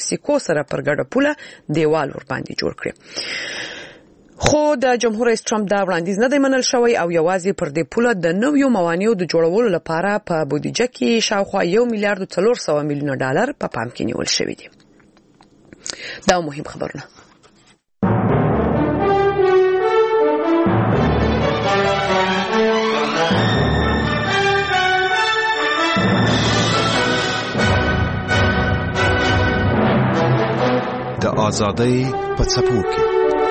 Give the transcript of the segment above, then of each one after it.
مکسیکو سره پر ګډه پوله دیوال ور باندې جوړ کړ. خو د جمهور رئیس ټرمپ دا وړاندیز نه دی منل شوی او یوازې پر دې پوله د نویو موانعو د جوړولو لپاره په بودیجه کې شاوخوا 1 میلیارډ 400 میلیونه ډالر په پام کې نیول شوی دي. دا مهم خبرونه. د آزادۍ په څپو کې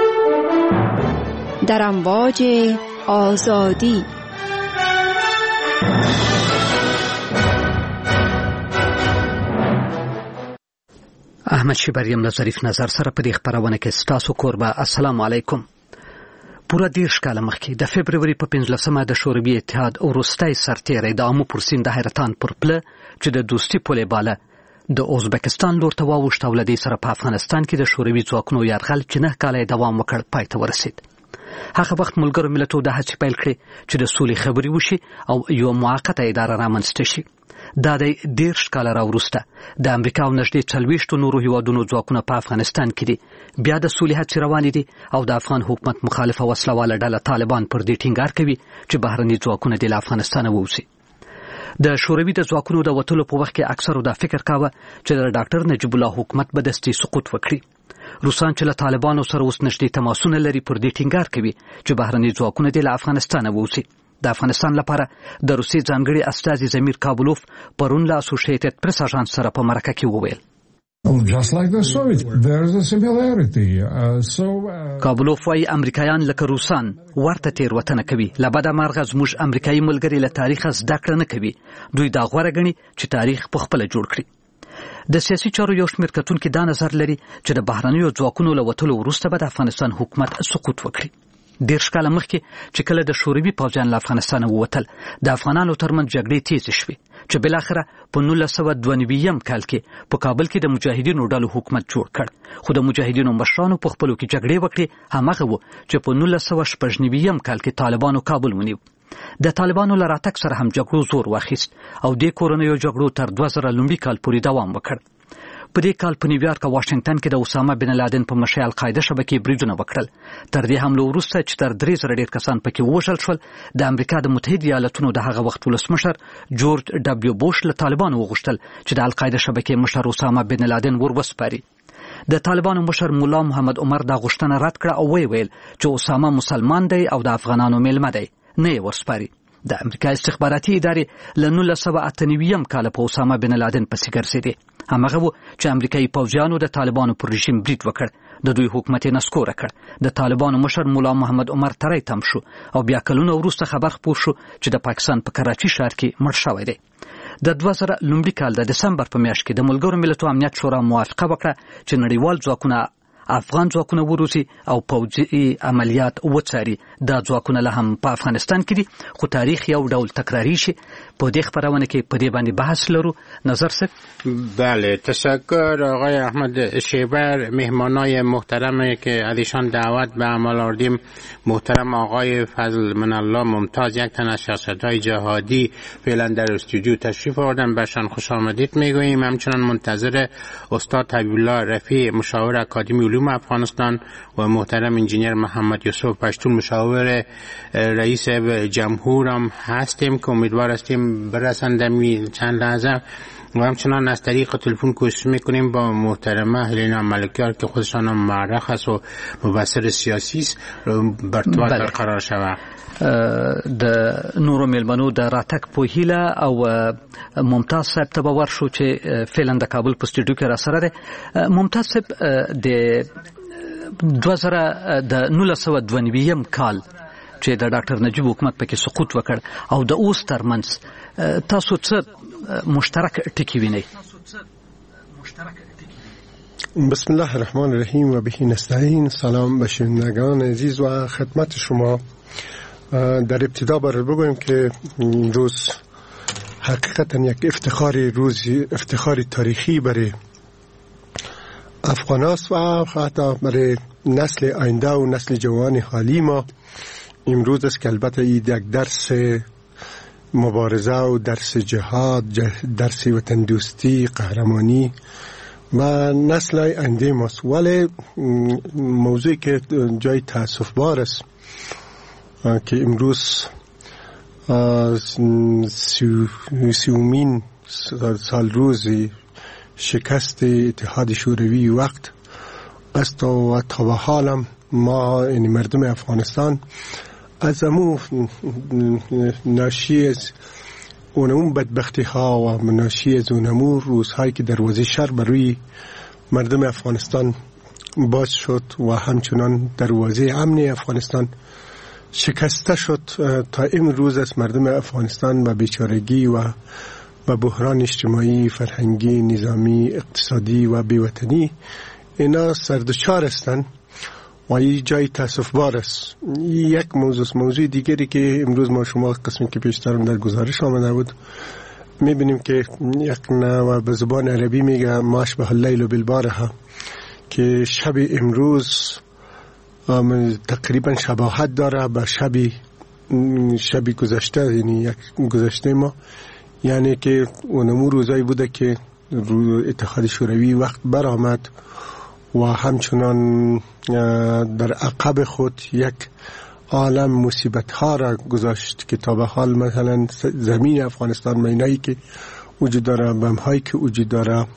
در امواج آزادی. احمد شیبریم له ظریف نظر سره په دې خبرونه کې ستاسو کوربه. السلام علیکم. پوره 10 کاله مخکې د فبرवरी په 15مه د شوروي اتحاد وروستۍ سرتیری د امو پر سیند د حیرتان پر پله چې د دوستي پولې بالا د ازبکستان لور ته واوښت او له دې سره په افغانستان کې د شوروي ځواکونو یرغل چې 9 کاله دوام وکړ پای ته ورسید. هغه وخت ملګرو ملتونو د هڅې پیل کړې چې د سولې خبرې وشي او یو موقته اداره رامنځته شي. دا د 10 کاله راوروسته د امریکا او نږدې 40 نورو هیوادونو ځواکونه په افغانستان کې دي. بیا د سولې هڅې روانې دي او د افغان حکومت مخالفه وسلواله ډله طالبان پر دې ټینګار کوي چې بهرني ځواکونه د افغانستان ووځي. د شوروي د ځواکونو د وټلو په وخت کې اکثرو دا فکر کاوه چې د ډاکټر نجیب الله حکومت به دستي سقوط وکړي. روسان چې له طالبانو سره اوس نږدې تماسونه لري پر دې ټینګار کوي چې بهرني ځواکونه د افغانستان ووځي. د افغانستان لپاره د روسي ځانګړي استازي زمیر کابلوف پرون له اسوسییټډ پریس اژانس سره په مرکه کې وویل. Just like the Soviets, there's a similarity. کابلوف وايي امریکایان لکه روسان ورته تیروتنه کوي. لبدا مرغه زموږ امریکایي ملګري له تاریخ زده کړه نه کوي. دوی دا غوړه غني چې تاریخ په خپل جوړ کړي. د سیاسي چارو یو شمېر کتونکو دا نظر لري چې د بهرنیو ځواکونو له وټلو وروسته به د افغانستان حکومت سقوط وکړي. 10 کاله مخکې چې کله د شوروي پوځیان له افغانستان ووتل د افغانانو ترمنځ جګړې تیزې شوې چې بل اخره په 1992 کال کې په کابل کې د مجاهدینو ډلو حکومت جوړ کړ. خو د مجاهدینو مشرانو په خپلو کې جګړې وکړې. همغه و چې په 1999 کال کې طالبانو کابل ونیو. د طالبانو له راتګ سره هم جګړو زور واخیست او د کورونیو جګړو تر 2000 کال پورې دوام وکړ. په دې کال په نیویارک او واشنگټن کې د اسامه بن لادن په مشر القاعده شبکې بریدونه وکړل. تر دې حمله وروسته چې تر 3000 ډیر کسان پکې ووژل شول د امریکا د متحده ایالاتونو د هغه وخت ولسمشر جورج دبلیو بوش له طالبانو وغوښتل چې د القاعده شبکې مشر اسامه بن لادن وروسپاري. د طالبانو مشر مولا محمد عمر دا غوښتنه رد کړه او ویل چې اسامه مسلمان دی او د افغانانو میلمه دی، نه یې ورسپاري. د امریکا استخباراتي ادارې له 1998 کال په اسامه بن لادن پسې ګرځېدې. همغه و چې امریکایي پوځیانو د طالبانو پر رژیم برید وکړ. د دوی حکومت یې نسکوره کړ. د طالبانو مشر مولا محمد عمر تری تم شو او بیا کلونه وروسته خبر خپور شو چې د پاکستان په کراچي ښار کې مړ شوی دی. د 2000 کال د دسمبر په میاشت کې د ملګرو ملتونو امنیت شورا موافقه وکړه چې نړیوال ځواکونه افغان ځواکونه وروزي او پوځي عملیات وڅاري. دا ځواکونه له هم په افغانستان کې دي خو تاریخ یو ډول تکراری شي. په دې خبرونه کې په دې باندې بحث لرو. نظر سر. بله، تشکر آقای احمد شیبر. مهمانای محترمی که ازشان دعوت به عمل آوردیم محترم آقای فضل من الله ممتاز، یک تن از شخصیت‌های جهادی فعلا در استودیو تشریف آوردن، بهشان خوش آمدید میگوییم. همچنان منتظر استاد حبیب الله رفیع مشاور اکادمی علوم افغانستان و محترم انجینیر محمد یوسف پشتون مشاور رئیس جمهور هم هستیم که امیدوار هستیم برسند چند لحظه. و همچنان از طریق تلفن کوشش میکنیم با محترمه هلینا ملکیار که خودشان هم معرخ است و مبصر سیاسی است برتباط برقرار شود. د نورو ملمنو د راتک په هیله او ممتاز صاحب ته ورشو چې فعلا د کابل په سټډیو کې را سره ده. ممتاز صاحب د 1992 کال چې د ډاکټر نجیب حکومت پکې سقوط وکړ او د اوس ترمنځ تاسو څه مشترک ټکی وینئ؟ بسم الله الرحمن الرحیم و به نستعین. سلام به شنوندگان عزیز و خدمت شما. در ابتدا باید بگویم که روز حقیقتا یک افتخاری تاریخی برای افغان است و حتی برای نسل آینده و نسل جوان حالی ما. امروز است که البته این یک درس مبارزه و درس جهاد، درس وطن دوستی، قهرمانی و نسل آینده ماست. ولی موضوعی که جای تأسف بار است که امروز 30مین سال روزی شکست اتحاد شوروی وقت است و تا به حالم ما یعنی مردم افغانستان از امو ناشی از اونمون بدبختی ها و ناشی از اونمون روزهایی که دروازه شر بروی مردم افغانستان باز شد و همچنان دروازه امنی افغانستان شکسته شد تا امروز از مردم افغانستان و بیچارگی و بحران اجتماعی، فرهنگی، نظامی، اقتصادی و بیوطنی اینا سردچار هستند و این جای تأسف بار است. یک موضوع دیگری که امروز ما شما قسمی که پیشترم در گزارش آمده بود میبینیم که یک نوع به زبان عربی میگه ماش به اللیل بالبارحه که شب امروز تقریبا شباهت داره به شبی گذشته، یعنی یک گذشته ما، یعنی که اونمو روزایی بوده که اتحاد شوروی وقت برآمد و همچنان در عقب خود یک عالم مصیبت ها را گذاشت که تا به حال مثلا زمین افغانستان، مینایی که وجود داره، بم هایی که وجود داره،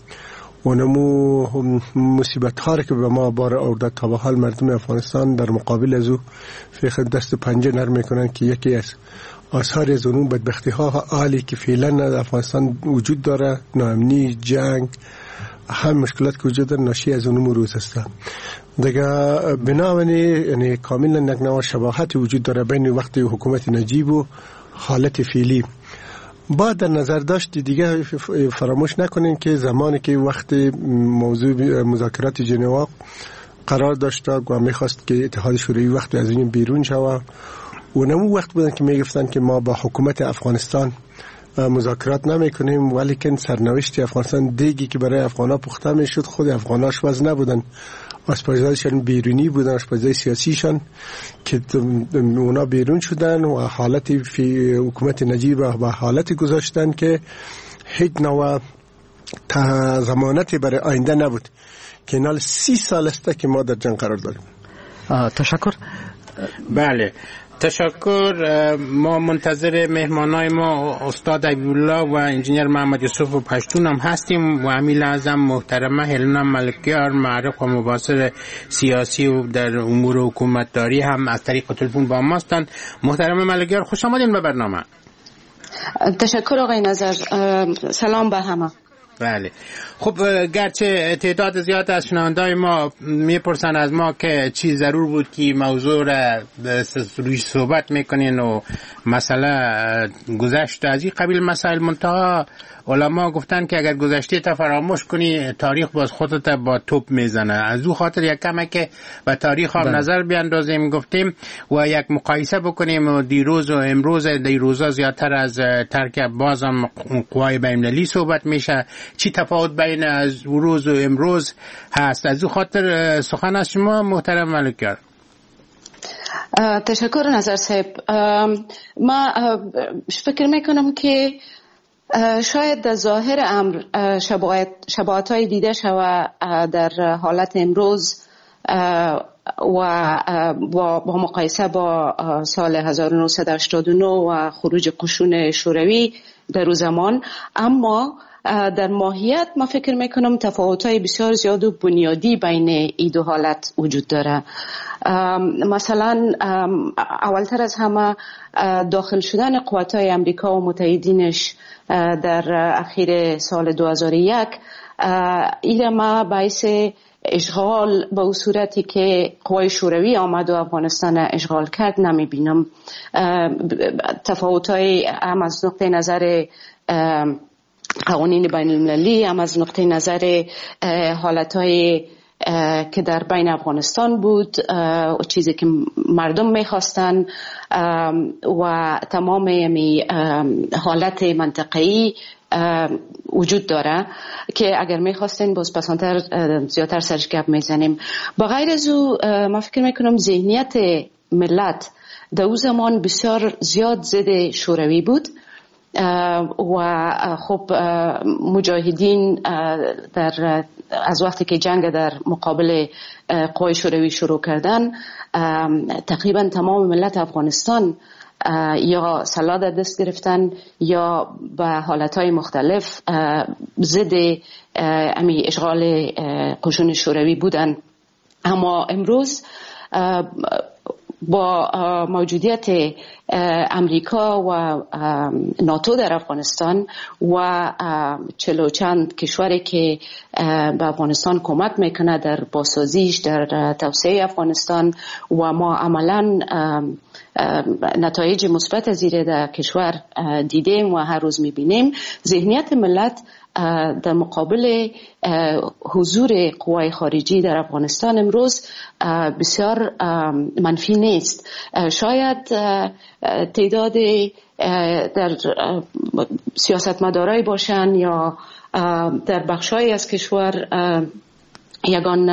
اونمو مصیبت ها را که به ما بار آورده، تا به حال مردم افغانستان در مقابل از او فقط دست پنجه نرم میکنن که یکی از آثار از اون بدبختی ها حالی که فعلا در افغانستان وجود داره، ناامنی، جنگ، هم مشکلات که وجود داره ناشی از اون روز هست. دیگه بنابراین یعنی کاملا نگنوا شباهت وجود داره بین وقت حکومت نجیب و حالت فعلی. با در نظر داشت دیگه فراموش نکنین که زمانی که وقت موضوع مذاکرات ژنو قرار داشت و میخواست که اتحاد شوروی وقت از این بیرون شود، اونمو وقت بودن که میگفتن که ما با حکومت افغانستان مذاکرات نمیکنیم، ولی که سرنوشت افغانستان دیگی که برای افغانا پخته میشد، خود افغانا آشپز نبودن، آشپزایشان بیرونی بودن، آشپزای سیاسیشان که اونا بیرون شدن و حالت حکومت نجیب و حالت گذاشتن که هیچ نوع ضمانتی برای آینده نبود که نال 30 سال است که ما در جنگ قرار داریم. تشکر. بله تشکر. ما منتظر مهمانای ما استاد عبیدالله و انجینیر محمد یوسف و پشتون هم هستیم و امیل اعظم محترمه هلنا ملکیار، معرف و مباصر سیاسی و در امور حکومتداری هم از طریق تلفن با ما هستند. محترمه ملکیار خوش آمدین به برنامه. تشکر آقای نظر. سلام به همه. بله خب، گرچه تعداد زیاد از شنوندای ما میپرسن از ما که چی ضرور بود که موضوع را روی صحبت میکنین و مسئله گذشت از این قبیل مسائل، منتها علما گفتن که اگر گذشته تا فراموش کنی تاریخ باز خودت با توپ میزنه. از او خاطر یک کمه که به تاریخ هم نظر بیاندازیم گفتیم و یک مقایسه بکنیم و دیروز و امروز. دیروزا زیادتر از ترک باز هم قوای بین‌المللی صحبت میشه. چی تفاوت بین از روز و امروز هست؟ از او خاطر سخن از شما محترم ملکیار. تشکر نظر صاحب. ما فکر میکنم که شاید در ظاهر امر شباهت‌های دیده شود در حالت امروز و با مقایسه با سال 1989 و خروج قشون شوروی در اون زمان، اما در ماهیت ما فکر میکنم تفاوت‌های بسیار زیاد و بنیادی بین این دو حالت وجود داره. مثلا اولتر از همه داخل شدن قوات‌های امریکا و متحدینش در اخیر سال 2001 این ما باعث اشغال به اون صورتی که قوای شوروی آمد و افغانستان اشغال کرد نمیبینم. تفاوت‌های هم از نقطه نظر قوانین بین المللی، هم از نقطه نظر حالتهای که در بین افغانستان بود و چیزی که مردم میخواستن و تمام حالت منطقه‌ای وجود داره که اگر میخواستین باز پسانتر زیادتر سرش گپ میزنیم. بغیر از او من فکر میکنم ذهنیت ملت در اون زمان بسیار زیاد ضد شوروی بود و خب مجاهدین از وقتی که جنگ در مقابل قوای شوروی شروع کردن، تقریبا تمام ملت افغانستان یا سلاح در دست گرفتن یا به حالتهای مختلف ضد اشغال قشون شوروی بودن. اما امروز با موجودیت امریکا و ناتو در افغانستان و 40 چند کشوری که به افغانستان کمک میکنه در بازسازیش، در توسعه افغانستان، و ما عملا نتایج مثبت از این در کشور دیدیم و هر روز میبینیم، ذهنیت ملت در مقابل حضور قوای خارجی در افغانستان امروز بسیار منفی نیست. شاید تعداد در سیاستمدارای باشن یا در بخشای از کشور یگان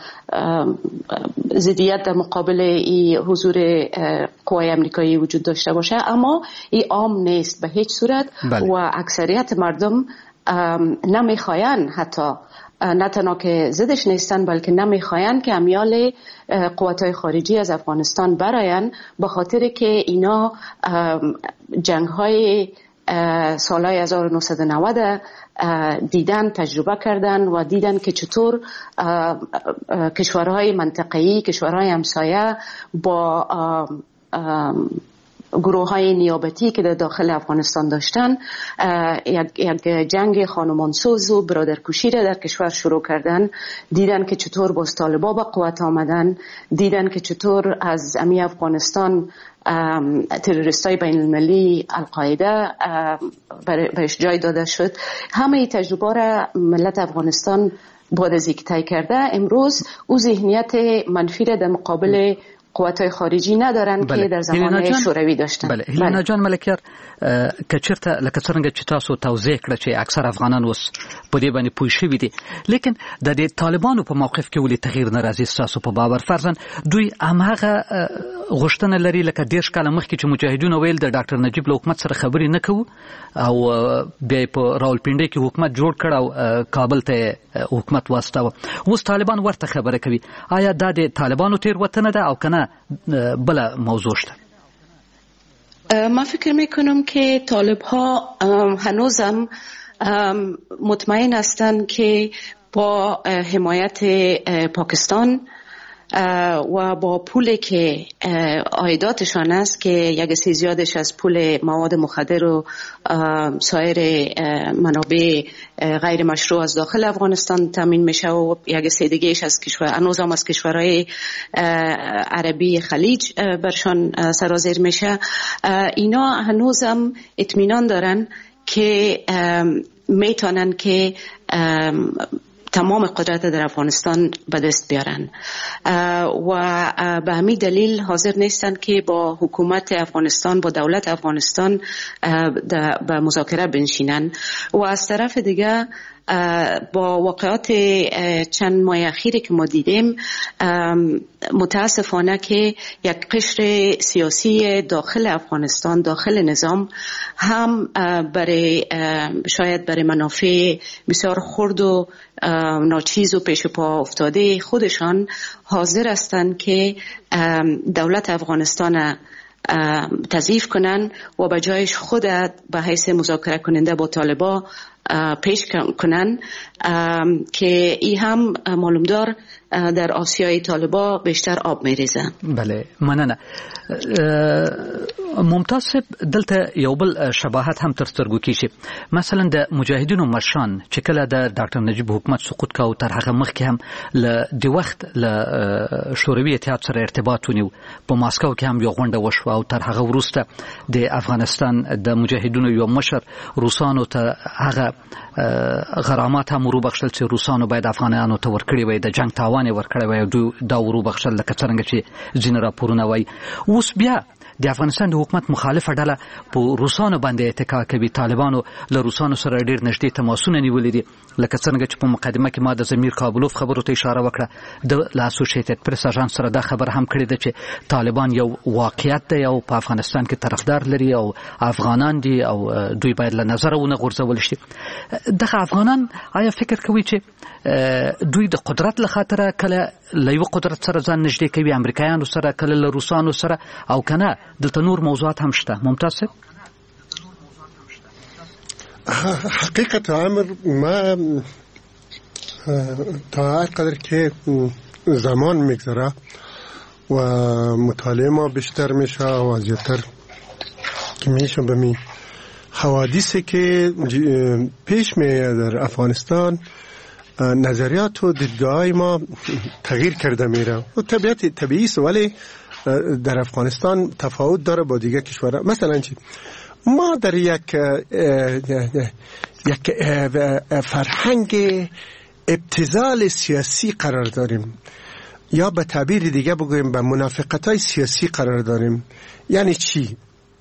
ضدیت در مقابل ای حضور قوای امریکایی وجود داشته باشه، اما این عام نیست به هیچ صورت. و اکثریت مردم نمیخواین، حتی نه تنها که ضدش نیستن بلکه نمیخواین که امیال قوت‌های خارجی از افغانستان براین، به خاطر که اینا جنگ‌های سالهای 1990 دیدن، تجربه کردن و دیدن که چطور کشورهای منطقه‌ای، کشورهای همسایه با گروه های نیابتی که در داخل افغانستان داشتن یک جنگ خانمانسوز و برادرکشی را در کشور شروع کردن. دیدن که چطور باز طالبا به قوت آمدن، دیدن که چطور از امی افغانستان تروریستای بین المللی القاعده بهش جای داده شد. همه ای تجربه را ملت افغانستان بعد از اینکه طی کرده، امروز او ذهنیت منفی را در مقابل قوت‌های خارجي ندارن که در زمان شوروي داشتن. بله هیلینا جان ملکیار که چیرته لکه څنګه چې تاسو توضیح کړ چې اکثر افغانان اوس په دې باندې پوه شوي دي، لیکن د دې طالبانو په موقف کې ولې تغییر نه راځي تاسو په باور؟ فرضاً دوی هماغه غوښتنه لري لکه 10 کاله مخکې چې مجاهدونو ویل د ډاکټر نجیب له حکومت سره خبرې نه کوو او بیا په راولپنډۍ کې حکومت جوړ کړ او کابل ته حکومت واستاوه. اوس طالبان ورته خبره کوي. آیا دا د طالبانو تېروتنه ده او کنه بله موضوع شته؟ من فکر میکنم که طالب ها هنوزم مطمئن هستند که با حمایت پاکستان و با پولی که عایداتشان است که یک سی زیادش از پول مواد مخدر و سایر منابع غیر مشروع از داخل افغانستان تامین میشه و یک سی دیگهش از کشور هنوزم از کشورهای عربی خلیج برشان سرازیر میشه. اینا هنوزم اطمینان دارن که میتونن که تمام قدرت در افغانستان به دست بیارن و به همین دلیل حاضر نیستن که با حکومت افغانستان، با دولت افغانستان به مذاکره بنشینن. و از طرف دیگه با واقعات چند ماه اخیری که ما دیدیم، متاسفانه که یک قشر سیاسی داخل افغانستان، داخل نظام، هم شاید برای منافع بسیار خرد و ناچیز و پیش پا افتاده خودشان حاضر هستند که دولت افغانستان تضعیف کنن و به جایش خود به حیث مذاکره کننده با طالبا پیش کنن که ای هم معلومدار در آسیای طالبا بیشتر آب میریزه. بله مننه. ممتاز دلته یو بل شباهت هم تر سترګو کیږي. مثلا د مجاهدینو مشان چې کله د ډاکټر نجیب حکومت سقوط کاوه، تر هغه مخکې هم د وخت له شوروي اتحاد سره ارتباط ونیو. په ماسکو کې هم یو غونډه وشوه او تر هغه وروسته د افغانستان د مجاهدینو یو مشر روسانو ته هغه غرامات هم وروبخښل چې روسانو باید افغانانو ته ورکړي وای، د جنگ تاوان ورکړي وای، دا وروبخښل لکه څنګه چې ځینې راپورونه وایي. اوس بیا د افغانستان د حکومت مخالفه ډله په روسانو باندې اتکا کوي. طالبانو له روسانو سره ډېر نږدې تماسونه نیولي دي، لکه څنګه چې په مقدمه کې ما د زمیر کابلوف خبرو ته اشاره وکړه. د اسوسییټډ پریس اژانس سره دا خبر هم کړې ده چې طالبان یو واقعیت دی او په افغانستان کې طرفدار لري او افغانان دي او دوی باید له نظره ونه غورځول شي. دغه افغانان آیا فکر کوي چې دوی د قدرت له خاطره کله له یو قدرت سره ځان نږدې کوي، امریکایانو سره، کله له روسانو سره، او کنه دلته نور موضوعات هم شته؟ ممتاز صاحب. حقیقت امر ما تا هر قدر که زمان میگذره و مطالعه ما بیشتر میشه و زیادتر که میشه به می حوادثی که پیش میاد در افغانستان، نظریات و دیدگاه‌های ما تغییر کرده میره و طبیعی است، ولی در افغانستان تفاوت داره با دیگه کشورها. مثلا چی؟ ما در یک فرهنگ ابتذال سیاسی قرار داریم، یا به تعبیر دیگه بگویم به منافقت‌های سیاسی قرار داریم. یعنی چی؟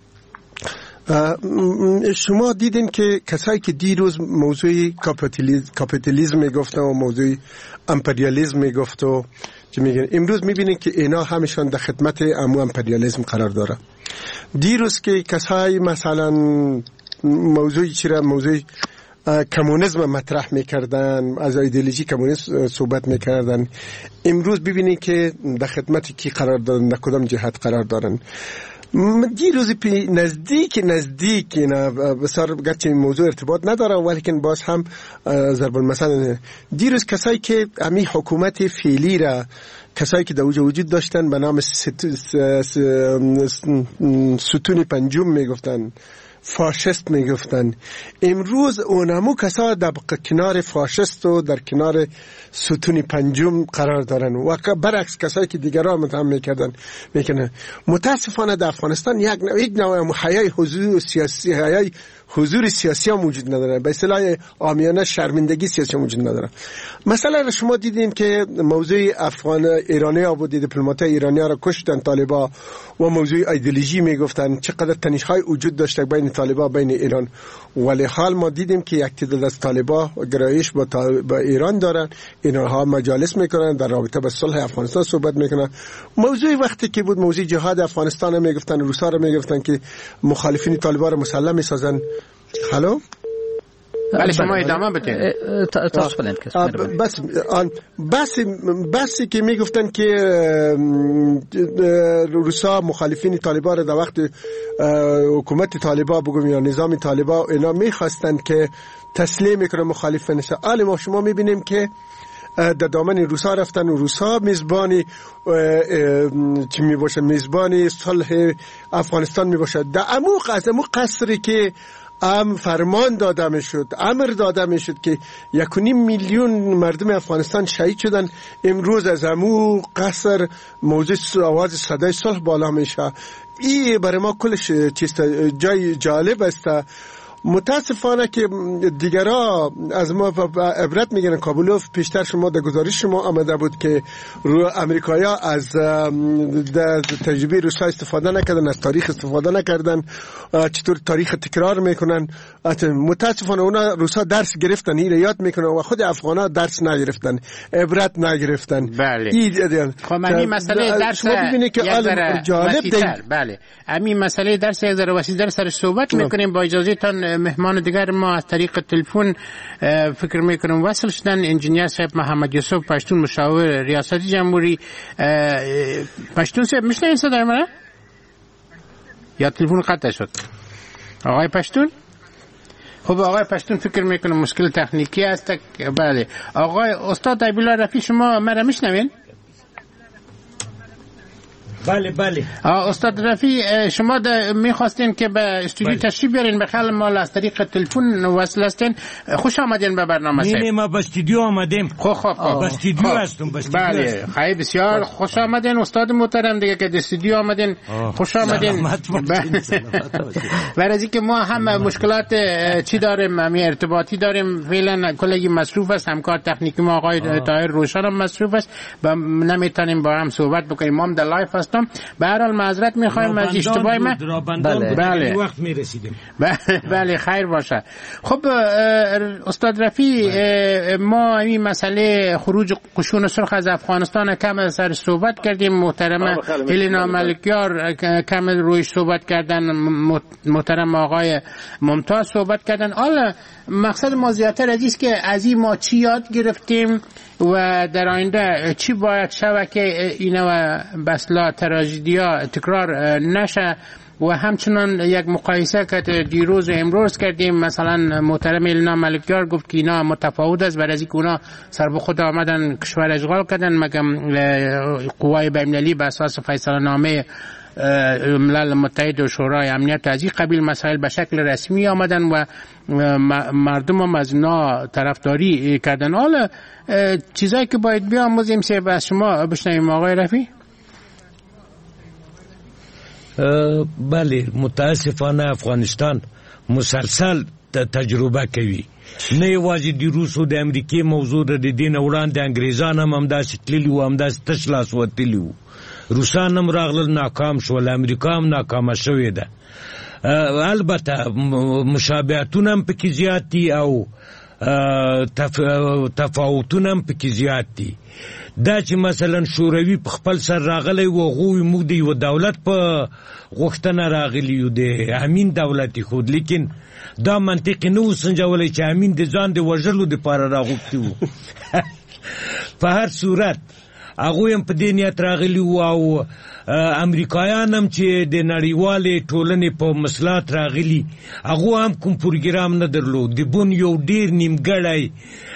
شما دیدین که کسایی که دیروز موضوع کاپیتالیسم میگفتن و موضوع امپریالیسم میگفت و چی میگن، امروز میبینین که اینا همشان در خدمت امو امپریالیسم قرار داره. دیروز که کسایی مثلا موضوع کمونیسم مطرح میکردن، از ایدئولوژی کمونیسم صحبت میکردن، امروز ببینین که در خدمت کی قرار دارن، در کدام جهت قرار دارن. دیروز پی نزدیک اینا بسیار گرچه این موضوع ارتباط نداره ولیکن باز هم ضرب المثل، دیروز کسایی که امی حکومت فعلی را، کسایی که در وجود داشتن به نام ستون پنجم میگفتن، فاشست میگفتن، امروز اونمو کسا در کنار فاشست و در کنار ستون پنجم قرار دارن و برعکس کسایی که دیگران متهم میکنن. متاسفانه در افغانستان یک نوع حیای حضور سیاسی هم وجود نداره، به اصطلاح عامیانه شرمندگی سیاسی هم وجود نداره. مثلا شما دیدین که موضوع افغان ایرانی ها بود، دیپلمات‌های ایرانی ها را کشتن طالبا و موضوع ایدئولوژی میگفتن، چقدر تنش‌های وجود داشته بین طالبا بین ایران، ولی حال ما دیدیم که یک تعداد از طالبا گرایش با ایران دارن، اینها مجالس میکنن، در رابطه با صلح افغانستان صحبت میکنن. موضوع وقتی که بود موضوع جهاد افغانستان میگفتن، روسا را میگفتن که مخالفین طالبا را مسلح میسازن. هلو، بله شما ادامه بدین. بس که میگفتن که روسا مخالفین طالبان را در وقت حکومت طالبان بگم یا نظام طالبان اینا میخواستن که تسلیم میکنه مخالفینش. حالا ما شما میبینیم که در دامن روسا رفتن و روسا میزبانی چی میباشه، میزبانی صلح افغانستان میباشه. در امو قصری که فرمان داده میشد، امر داده میشد که 1.5 میلیون مردم افغانستان شهید شدن، امروز از امو قصر موضوع آواز صدای صلح بالا میشه. این برای ما کلش جای جالب است. متاسفانه که دیگرها از ما عبرت میگیرن. کابلوف پیشتر شما در گزارش شما آمده بود که امریکایی‌ها از تجربه روسا استفاده نکردن، از تاریخ استفاده نکردن، چطور تاریخ تکرار میکنن. متاسفانه اونا روسا درس گرفتن، این یاد میکنن و خود افغانا درس نگرفتن، عبرت نگرفتن. بله. خب این مسئله درس شما ببینید که جالب دی. بله. همین مسئله درس یک ذره وسیع‌تر سر صحبت میکنیم. با اجازه تان مهمان دیگر ما از طریق تلفن فکر میکنم وصل شدن. انجینیر صاحب محمد یوسف پشتون، مشاور ریاست جمهوری. پشتون صاحب میشنوید صدای من؟ یا تلفن قطع شد؟ آقای پشتون؟ خب آقای پشتون فکر میکنم مشکل تکنیکی است. بله آقای استاد عبدالله رفیع شما مرا میشنوید؟ بله. استاد رفیع شما میخواستین که به استودیو تشریف بیارین، بخیر ما از طریق تلفن وصل هستین. خوش آمدین به برنامه صاحب. نه ما به استودیو آمدیم. خب به استودیو هستم. بله خیلی بسیار خوش آمدین استاد محترم دیگه که استودیو آمدین. خوش آمدین. برای اینکه ما هم مشکلات چی داریم، همین ارتباطی داریم، فعلا کلی مصروف است، همکار تکنیکی ما آقای طاهر روشن هم مصروف است و نمیتونیم با هم صحبت بکنیم. ما هم در لایف هستیم گفتم. به هر حال معذرت میخوایم از اشتباه من. بله وقت میرسیدیم. بله خیر باشه. خب استاد رفیع، ما این مسئله خروج قشون سرخ از افغانستان کم سر صحبت کردیم. محترم هلینا ملکیار کم رویش صحبت کردن، محترم آقای ممتاز صحبت کردن. حالا مقصد ما زیادتر است که از این ما چی یاد گرفتیم و در آینده چی باید شود که اینا و بسلا تراژدیا تکرار نشه. و همچنان یک مقایسه که دیروز و امروز کردیم، مثلا محترم هلینا ملکیار گفت که اینا متفاوت است، برای اینکه اونا سر به خود آمدن کشور اشغال کردن، مگم قوای بین‌المللی به اساس فیصله نامه ملل متحد و شورای امنیت از این قبیل مسائل به شکل رسمی آمدن و مردم هم از اینا طرفداری کردن. حالا چیزایی که باید بیاموزیم سه از شما بشنویم آقای رفیع. بله، متاسفانه افغانستان مسلسل تجربه کوي. نه یوازې د روس او د امریکای موضوع د دین وړاندې انګریزان هم همداسې تللي وو، همداسې تش لاس وتلي وو. روسان هم راغلل ناکام شول، امریکا هم ناکامه شوې ده. البته مشابهتونه هم پکې زیات دي او تفاوتونه هم پکې زیات دي. دا چې مثلا شوروي په خپل سر راغلی و، هغوی موږ د یو دولت په غوښتنه راغلي یو، د امین دولت خود، لیکن دا منطق نه و سنجولی چې امین د ځان د وژلو دپاره راغوښتي وو. په هر صورت هغوی هم په دې نیت راغلي وو او امریکایان هم چې د نړیوالې ټولنې په مصلحت راغلي، هغو هم کوم پروګرام نه درلود. د بون یو ډېر نیمګړی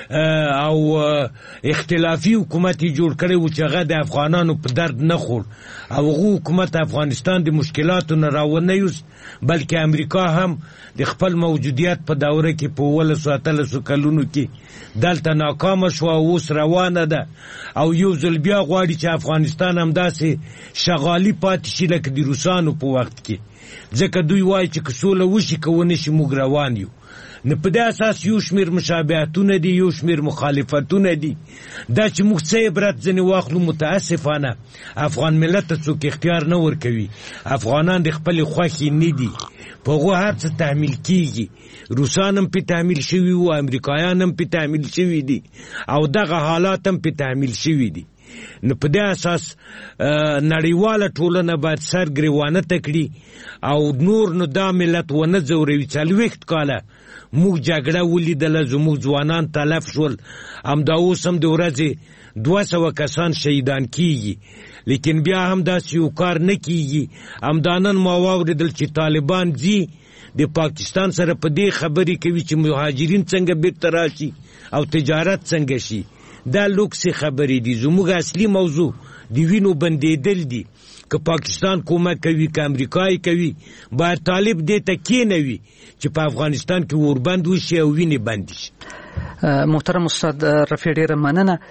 او اختلافي حکومت یې جوړ کړی و چې هغه د افغانانو په درد نه خور، او هغو حکومت افغانستان د مشکلاتو نه راونه یوست، بلکې امریکا هم د خپل موجودیت په دوره کې په 18 کلونو کې دلته ناکامه شوه او اوس روانه ده، او یو ځل بیا غواړي چې افغانستان همداسې شغالي پاتې شي لکه د روسانو په وخت کې، ځکه دوی وایي چې که سوله وشي که ونه شي موږ روان یو. نه په دې اساس یو شمېر مشابهتونه دي، یو شمېر مخالفتونه دي. دا چې موږ څه عبرت ځینې واخلو، متاسفانه افغان ملت ته څوک اختیار نه ورکوي. افغانان د خپلې خوښې نه دي، په هغو هر څه تحمیل کېږي. روسان هم پې تحمیل شوي وو، امریکایان هم پې تحمیل شوي دي، او دغه حالات هم پې تحمیل شوي دي. نو په دې اساس نړیواله ټولنه باید سر ګریوانه تکړي او نور نو دا ملت ونه ځوروي. 40 کاله موږ جګړه ولیدله، زموږ ځوانان تلف شول، همدا اوس هم د ورځې 200 کسان شهیدان کیږي، لیکن بیا هم داسې یو کار نه کیږي. همدا نن ما واورېدل چې طالبان ځي د پاکستان سره په دې خبرې کوي چې مهاجرین څنګه بیرته راشي او تجارت څنګه شي. دا لوکسې خبرې دي. زموږ اصلي موضوع د وینو بندېدل دي. که پاکستان کومک کوي که امریکای کوي، باید طالب دې ته کېنوي چې په افغانستان کې اوربند وشي او وینې بندې شي. محترم استاد رفیع، ډېره مننه.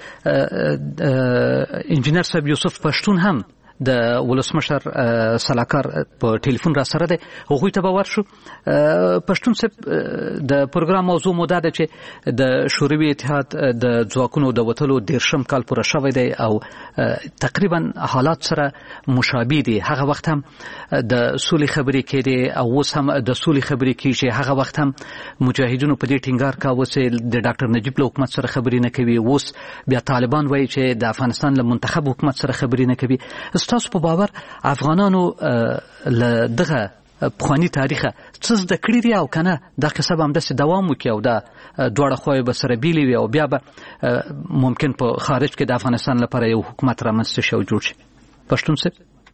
انجینر صاحب یوسف پښتون هم د ولسمشر سلاکار په ټلیفون را سره دی، هغوی ته به ورشو. پښتون صاحب، د پروګرام موضوع مو دا ده چې د شوروي اتحاد د ځواکونو د وتلو 13 کال پوره شوی دی او تقریبا حالات سره مشابه دي. هغه وخت هم د سولې خبرې کېدې او اوس هم د سولې خبرې کېږي. هغه وخت هم مجاهدینو په دې ټینګار کاوه چې د ډاکټر نجیب له حکومت سره خبرې نه کوي. اوس بیا طالبان وایي چې د افغانستان له منتخب حکومت سره خبرې نه کوي. ستاسو په باور افغانانو له دغه پخواني تاریخه څه زده کړي دي او کنه دا قصه به همداسې دوام وکړي او دا دواړه خواوې به سره بیلې وي او بیا به ممکن په خارج کې د افغانستان لپاره یو حکومت رامنځته شي او جوړ شي؟ پښتون صاحب،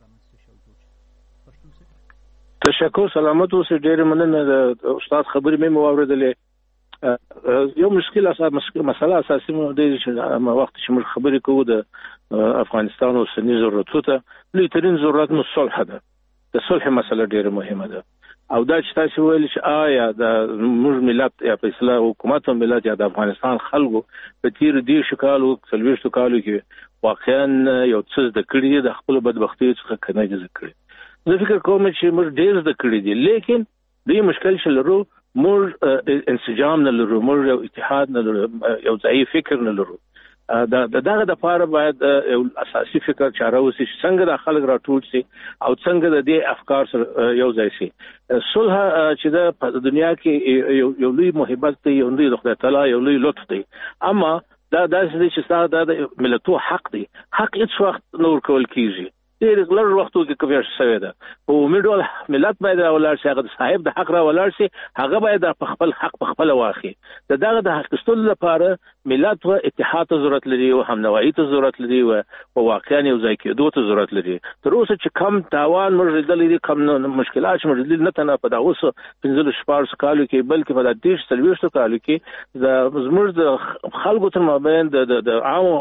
تشکر، سلامت اوسئ. ډېرې مننه. د استاد خبرې مې واورېدلې. یو مسله اساسي موضوع چې وخت چې موږ خبرې کوو د افغانستان اوسني ضرورتو ته، لوی ترین ضرورت مو صلح ده. د صلح مسله ډېره مهمه ده. او دا چې تاسو ویل چې آیا د موږ ملت یا په اصطلاح حکومت او ملت یا د افغانستان خلکو په تیر 10 کالو 40 کالو کې واقعا یو څه زده کړي دي د خپل بدبختۍ څخه کنه زده کړي. زه فکر کوم چې موږ ډېر زده کړي دي، لیکن دې مشکل چې لرو موږ انسجام نه لرو، موږ یو اتحاد نه لرو، یو ځای فکر نه لرو. دغه د پاره باید یو اساسي فکر چاره وسی چې څنګه د خلک راټول شي او څنګه د دې افکار سره یو ځای شي. صلح چې د دنیا کې یو لوی محبت دی، یو لوی د خدای تعالی یو لوی لطف دی، اما دا داسې چې ستاسو د ملتونو حق دی، حق هیڅ وخت نور کول کیږي. ډېر لږ وختو کې کوي شوی ده او میډول ملت باید ولر شي، هغه صاحب د حق را ولر شي، هغه باید په خپل حق په خپل واخلي. دغه د حق استول لپاره ملت و اتحاد ته ضرورت لري او همنوایی ته ضرورت لري او واقعا یو ځای کېدو ته ضرورت لري. تر اوسه چې کم تاوان موږ لیدل، کم مشکلات موږ لیدل، نه تنه په دغه 15 کالو کې بلکې په 30 کالو کې د زموږ د خلکو تر مابین د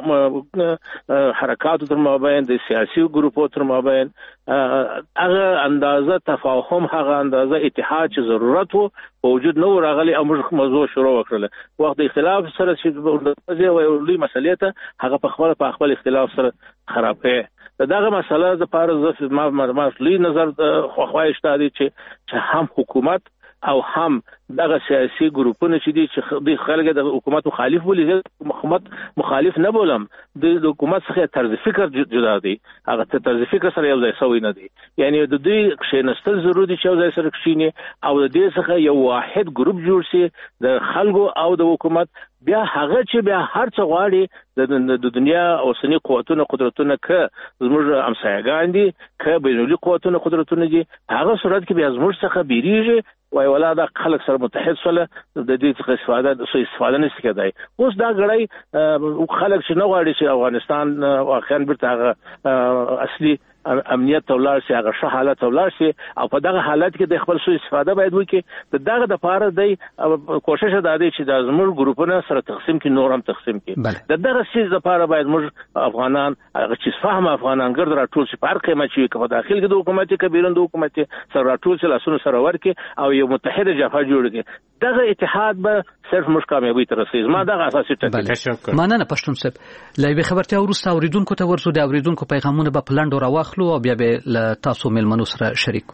عام حرکاتو تر مابین د سیاسي ګروپونو تر مابین هغه اندازه تفاهم، هغه اندازه اتحاد چې ضرورت وو وجود نو راغلی او موږ موضوع شروع وکړل. وخت اختلاف سره چې یو لوی مسلې ته هغه په خپل اختلاف سره خرابې. دغه مسله د پاره ما لوی نظر خوښوي شته چې هم حکومت او هم دغه سیاسي ګروپونه چې دي چې د خلک د حکومت مخالف ولې حکومت مخالف نه بولم، د حکومت څخه طرز فکر جدا دی، هغه طرز فکر سره یو ځای شوی نه دی. یعنی د دوی کښینستل ضروري دي چې یو ځای سره کښینی او د دې څخه یو واحد ګروپ جوړ شي د خلکو او د حکومت. بیا هغه چې بیا هر څه غواړي د دنیا اوسنی قوتونه قدرتونه که زموږ امسایګان دي که بینالمللي قوتونه قدرتونه دي، هغه صورت کې بیا زموږ څخه بیریږي وای ولا دا خلک سره متحد سره د دې څخه استفاده نشي کېدای. اوس دا غړی خلک چې نه غواړي چې افغانستان واقعا برته هغه اصلي امنیت تولار شي، هغه ښه حالت تولار شي او په دغه حالت کې د خپل سوء استفاده باید وکړي. دغه د پاره دی کوشش دا دی چې د زموږ ګروپونه سره تقسیم کې نور هم تقسیم کې. دغه سیس د پاره باید موږ افغانان چې فهم افغانان ګرد راټول شي، په هر قیمت چې په داخل کې د حکومت کبیرند حکومت سره راټول شي، لاسونه سره ورکي او یو متحده جبهه جوړ کړي. دغه اتحاد به صرف موږ کامیابی ته رسېږي. ما دغه اساسي ټکی. مننه پښتون صاحب. لایوي خبرتیا وروسته اوریدونکو ته ورسو، د اوریدونکو پیغامونه په پلانډو راوخلو او بیا به له تاسو ملمنو سره شریک.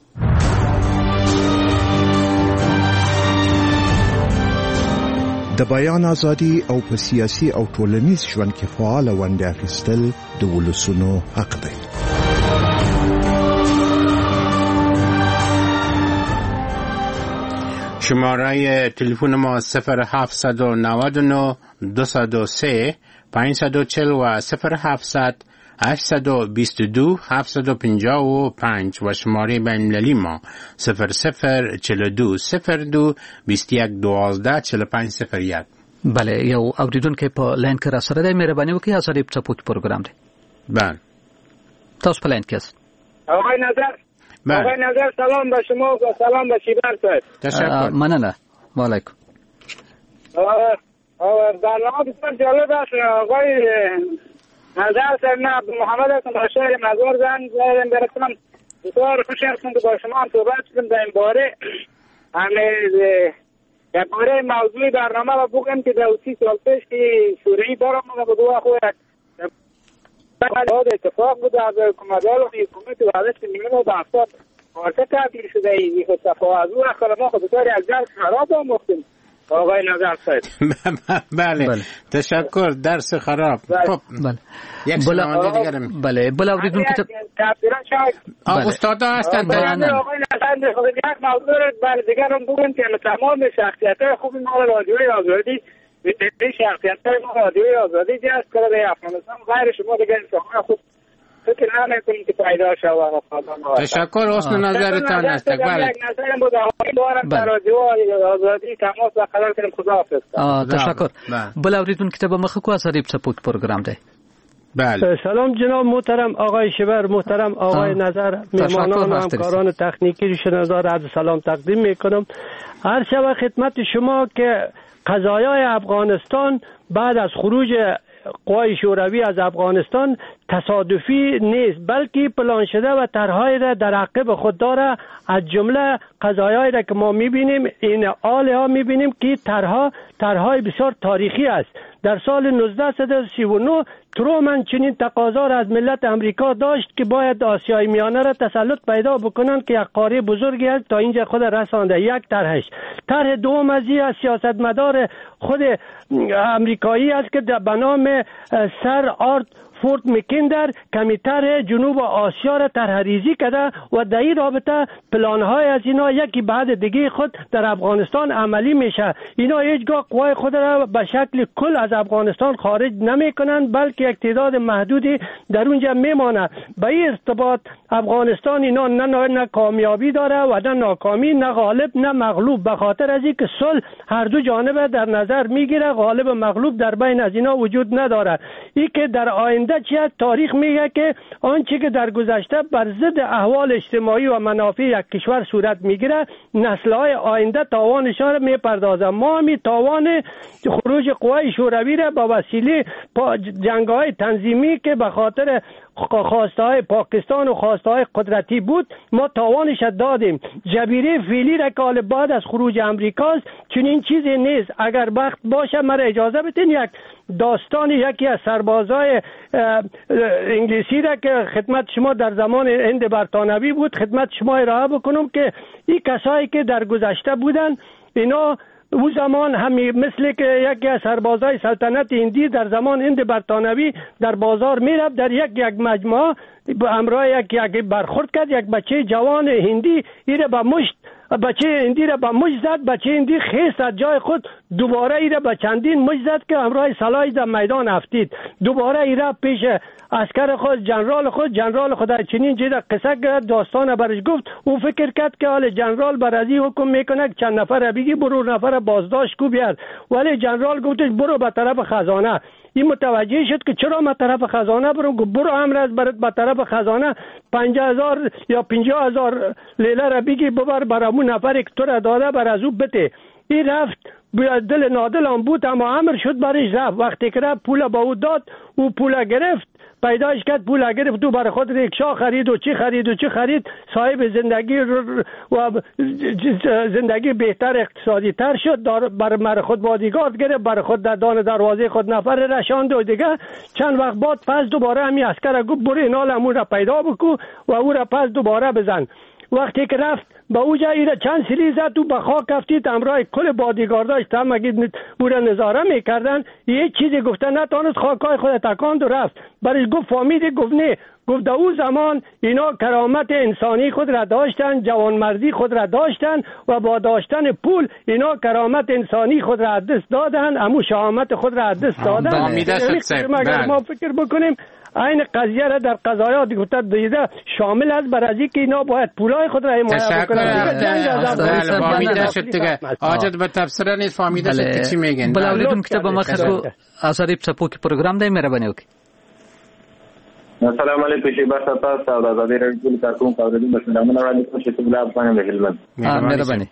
د بیان ازادي او په سیاسي او ټولنیز ژوند کې فعال ونډه اخیستل د ولسونو حق دی. شماره تلفن ما 0799 203 540 و 0700 822 755 و شماره بین‌المللی ما 0042 02 21 12 45 01. بله، یو اوریدونکو په لاین کې را سره دی. مهرباني وکړئ ازادي پڅپوت پروګرام دی. بله تاسو په لاین کې یاست. آقای نظر سلام به شما و سلام به شیبر صاحب. تشکر. مننه. و علیکم. برنامه بسیار جالب است. آقای نظر صاحب محمد هستم از شهر مزار زنگ زدم براتون. بسیار خوش هستم که با شما هم صحبت کنم در این باره. در باره موضوع برنامه را بگم که در 30 سال پیش که شوروی بارم به دو خود بعد اتفاق بود از حکومت‌ها و حکومت وحدت ملی و بحثات وارثه تبدیل شده ای خود صفا از او اخر ما خود بسیاری از درس خراب آموختیم. آقای نظر صاحب. بله تشکر. درس خراب. بله. بله بلا اوریدون که استادا هستند. آقای نظر خود یک موضوع بله دیگر هم بگم که تمام شخصیت‌های خوب ما رادیوی آزادی به شخصیت‌های ما رادیوی آزادی جذب کرده افغانستان غیر شما دیگر انسان خود فکر نمی‌کنیم که پیدا شود. تشکر. حسن نظرتان است. بله. یک نظر بود آقای در رادیو آزادی تماس برقرار کنیم. خداحافظ. تشکر. بل اوریدون کتاب مخ کو ازادی سپورت پروگرام ده. بله. سلام جناب محترم آقای شبر، محترم آقای نظر، مهمانان و همکاران تکنیکی شنوندگان عرض سلام تقدیم میکنم. هر شب خدمت شما که قضایای افغانستان بعد از خروج قوای شوروی از افغانستان تصادفی نیست، بلکه پلان شده و طرح‌هایی را در عقب خود داره. از جمله قضایایی را که ما می‌بینیم این آلها می‌بینیم که طرح‌های بسیار تاریخی است. در سال 1939 ترومن چنین تقاضا را از ملت امریکا داشت که باید آسیای میانه را تسلط پیدا بکنند که یک قاره بزرگی است تا اینجا خود رسانده. یک طرحش. طرح دوم از این سیاستمدار خود امریکایی است که به نام سر آرت فورت مکندر کمیتر جنوب آسیا را طرحریزی کرده و در این رابطه پلان‌های از اینا یکی بعد دیگه خود در افغانستان عملی میشه. اینا هیچگاه قوای خود را به شکل کل از افغانستان خارج نمیکنند، بلکه یک تعداد محدودی در اونجا میمانه. به این ارتباط افغانستان اینا نه کامیابی داره و نه ناکامی، نه غالب نه مغلوب، به خاطر از اینکه صلح هر دو جانبه در نظر میگیره، غالب و مغلوب در بین از اینا وجود نداره. این که در آینده چیه؟ تاریخ میگه که آنچه که در گذشته بر ضد احوال اجتماعی و منافع یک کشور صورت میگیره، نسل‌های آینده تاوانشان را میپردازه. ما می تاوان خروج قوای شوروی را با وسیله جنگ‌های تنظیمی که به خاطر خواستهای پاکستان و خواستهای قدرتی بود ما تاوانش دادیم. جبیره فعلی را که بعد از خروج امریکاست، چون این چیزی نیست. اگر وقت باشه مرا اجازه بدین یک داستان یکی از سربازای انگلیسی را که خدمت شما در زمان هند برطانوی بود خدمت شما ارائه بکنم که این کسایی که در گذشته بودن اینا او زمان همی مثل که یکی از سربازای سلطنت هندی در زمان هند برطانوی در بازار میرفت، در یک مجموعه همراه یک برخورد کرد، یک بچه جوان هندی ایره به مشت بچه هندی را به مشت زد. بچه هندی خیست از جای خود، دوباره ایره به چندین مشت زد که همراه سلاح در میدان افتید. دوباره ایره پیش عسکر خود جنرال خود چنین چیز قصه داستان برش گفت. او فکر کرد که حال جنرال بر ازی حکم میکنه که چند نفر بگی برو نفر بازداشت کو بیار، ولی جنرال گفتش برو به طرف خزانه. این متوجه شد که چرا به طرف خزانه برو امر از برات به طرف خزانه 50,000 یا 50,000 لیره را بگی ببر برامون نفری که تو را داده بر از او بده. این رفت دل نادل هم بود اما امر شد برش رفت. وقتی که رفت پول با او داد، او پول گرفت، پیداش کرد پول گرفت، تو برای خود ریکشا خرید و چی خرید، صاحب زندگی و زندگی بهتر اقتصادی تر شد. برای خود بادیگارد گرفت، برای خود در دان دروازه خود نفر رشاند و دیگه چند وقت بعد پس دوباره همی عسکر گفت برو اینال همون را پیدا بکو و او را پس دوباره بزن. وقتی که رفت با اوجا ایره چند سری زد تو به خاک افتید، همراه کل بادیگارداش هم اگه او را نظاره میکردن یه چیزی گفتن نتانست خاکای خود تکاند و رفت. برش گفت فامیده، گفت نه، گفت در او زمان اینا کرامت انسانی خود را داشتن، جوانمردی خود را داشتن و با داشتن پول اینا کرامت انسانی خود را دست دادن، همو شهامت خود را دست دادن. اگر ما فکر بکنیم این قضیه را در قضایات گفته دیده شامل است بر از اینکه اینا باید پولای خود را حمایت کنند. فهمیده شد دیگه حاجت به تفسیر نیست، فهمیده شد که چی میگن. بلاولتون کتاب مخکو آزاری پسپو کی پروگرام دی مهرباني وکړئ. السلام علیکم شیبا تاسو او د آزادۍ رادیو کارکون کاوریدو مسلمانانو وړاندې کوم چې تبلا افغان د هلمند مهرباني.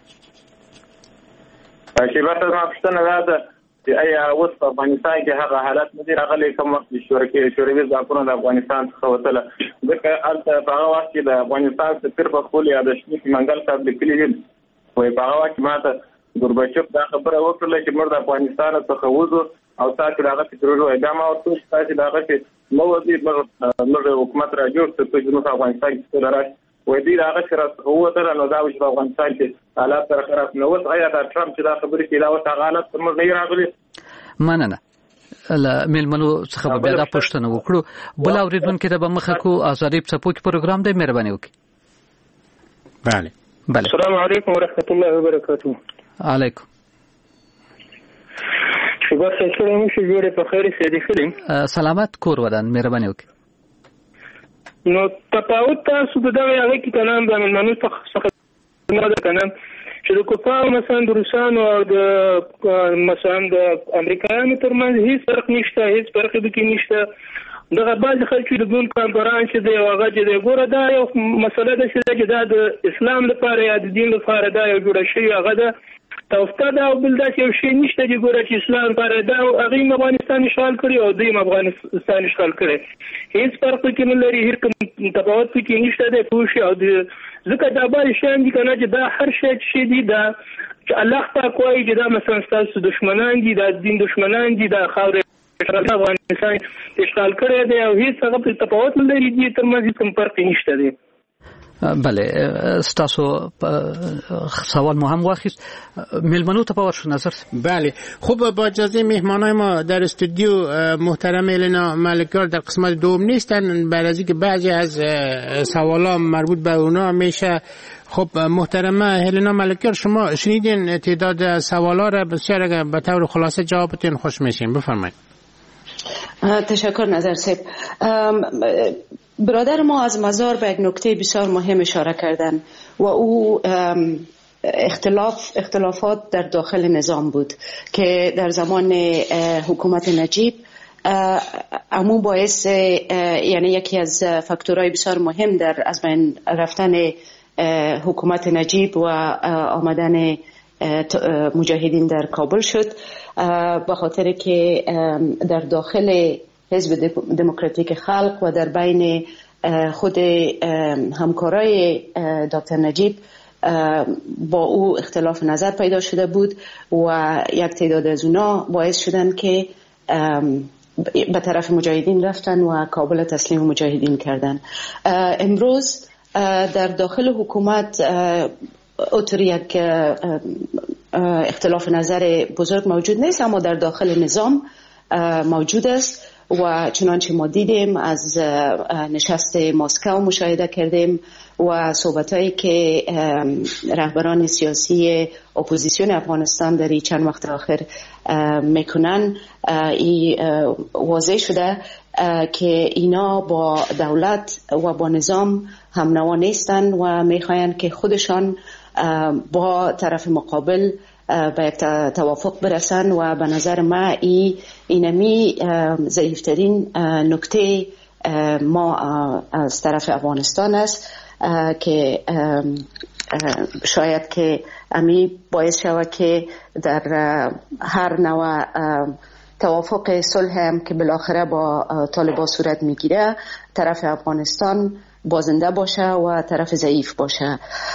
شیبا تاسو ما پښتنه راځه چې آیا اوس په افغانستان کې هغه حالت نه راغلي کوم وخت شوروي ځواکونه د افغانستان څخه وتله، ځکه هلته په هغه وخت کې د افغانستان سفیر په خپل یادښتونو کې منګل صاحب لیکلي دي وایي په هغه وخت کې ماته ګورباچوف دا خبره وکړله چې موږ د افغانستان څخه وځو او تاسو هغه فکر وایي دا ما ورته چې دا هغه چې موږ حکومت را جوړ کړ په جنوب افغانستان کې راځي وایي دی هغه چې راوته نو دا چې په افغانستان کې حالات سره خراب نه وس. آیا دا ټرمپ چې دا خبرې کوي دا اوس هغه حالات موږ نه راغلي؟ مننه له ملمنو څخه به دا پښتنه وکړو. بل اوریدونکو ته به مخه کو آزادۍ په پوک پروګرام دی مهرباني وکړئ. بله السلام علیکم ورحمۃ اللہ وبرکاتہ. علیکم شکر سره مو شو جوړه په خیر سره دي سلامت کور ودان مهرباني وکړئ. نو تفاوت تاسو په دغه هغه کې کلام د ملمنو څخه نه ده کنه چې د کوپاو مثلا د روسانو او د مثلا د امریکایانو ترمنځ هیڅ فرق نشته، هیڅ فرق به کې نشته. دغه بعض خلکو د ګون کانفرنس دی او هغه چې ګوره دا یو مسله ده چې دا د اسلام لپاره یا د دین لپاره دا یو جوړ شي هغه ده توفته دا او بل دا یو شی نشته چې ګوره چې اسلام لپاره دا هغه افغانستان اشغال کړی او دوی افغانستان اشغال کړی، هیڅ فرق کې نه لري، هیڅ تفاوت کې نشته د پوښي او ځکه دا به شان دي کنه چې دا هر شی دی دا چې الله پاک وایي چې دا مثلا تاسو دشمنان دي، دا دین دشمنان دي، دا خاورې افغانستان اشغال کړی دی او هیڅ هغه په تفاوت نه لري دي ترمنځ هیڅ کوم فرق نشته دی. بله ستاسو سوال مو هم واخیست میلمنو ته پاور شو نظر. بله خوب با اجازه مهمانای ما در استودیو محترم الینا ملکیار در قسمت دوم نیستن برای از اینکه بعضی از سوالا مربوط به اونا میشه. خب محترمه الینا ملکیار شما شنیدین تعداد سوالا را بسیار اگر به طور خلاصه جوابتون خوش میشین بفرمایید. تشکر نظر صاحب. برادر ما از مزار به یک نکته بسیار مهم اشاره کردن و او اختلافات در داخل نظام بود که در زمان حکومت نجیب امو باعث یعنی یکی از فاکتورهای بسیار مهم در از بین رفتن حکومت نجیب و آمدن مجاهدین در کابل شد، به خاطر که در داخل حزب دموکراتیک خلق و در بین خود همکارای دکتر نجیب با او اختلاف نظر پیدا شده بود و یک تعداد از اونا باعث شدن که به طرف مجاهدین رفتن و کابل تسلیم مجاهدین کردن. امروز در داخل حکومت اوتر یک اختلاف نظر بزرگ موجود نیست، اما در داخل نظام موجود است و چنانچه ما دیدیم از نشست مسکو مشاهده کردیم و صحبتایی که رهبران سیاسی اپوزیسیون افغانستان در چند وقت آخر میکنن واضح شده که اینا با دولت و با نظام هم نوا نیستن و میخواین که خودشان با طرف مقابل به یک توافق برسن و به نظر ما اینمی ضعیفترین نکته ما از طرف افغانستان است که شاید که امی باعث شود که در هر نوع توافق صلح هم که بالاخره با طالبان صورت میگیره طرف افغانستان بازنده باشه و طرف ضعیف باشه.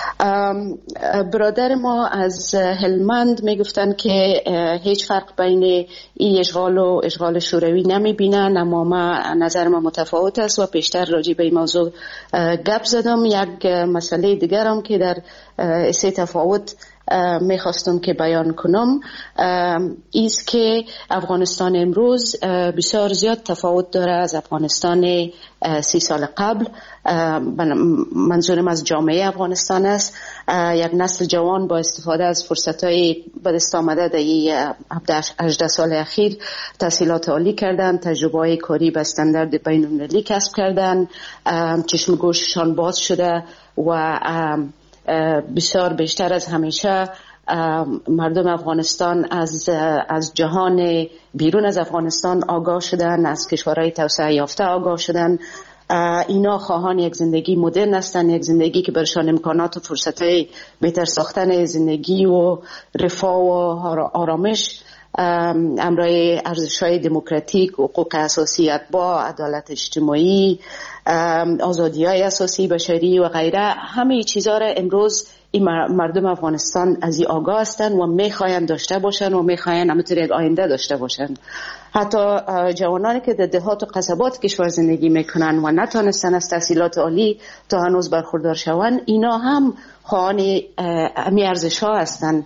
برادر ما از هلمند میگفتن که هیچ فرق بین این اشغال و اشغال شوروی نمیبینن، اما نظر ما متفاوت است و پیشتر راجع به این موضوع گپ زدم. یک مسئله دیگرم که در سه تفاوت میخواستم که بیان کنم ایست که افغانستان امروز بسیار زیاد تفاوت داره از افغانستان 30 سال قبل. منظورم از جامعه افغانستان است. یک نسل جوان با استفاده از فرصت‌های به دست آمده در 18 سال اخیر تحصیلات عالی کردند، تجربه‌های کاری به استاندارد بین‌المللی کسب کردند، چشم گوششان باز شده و بسیار بیشتر از همیشه مردم افغانستان از جهان بیرون از افغانستان آگاه شدن، از کشورهای توسعه یافته آگاه شدن. اینا خواهان یک زندگی مدرن هستند، یک زندگی که برشان امکانات و فرصتهای بهتر ساختن زندگی و رفاه و آرامش امرای ارزش‌های دموکراتیک، حقوق اساسی اتباع، عدالت اجتماعی، آزادی‌های اساسی بشری و غیره، همه چیزا را امروز این مردم افغانستان از این آگاه هستند و میخواین داشته باشن و میخواین همونطور یک آینده داشته باشن. حتی جوانانی که در دهات و قصبات کشور زندگی میکنن و نتونستن از تحصیلات عالی تا هنوز برخوردار شون، اینا هم خواهان امی ارزش‌ها هستن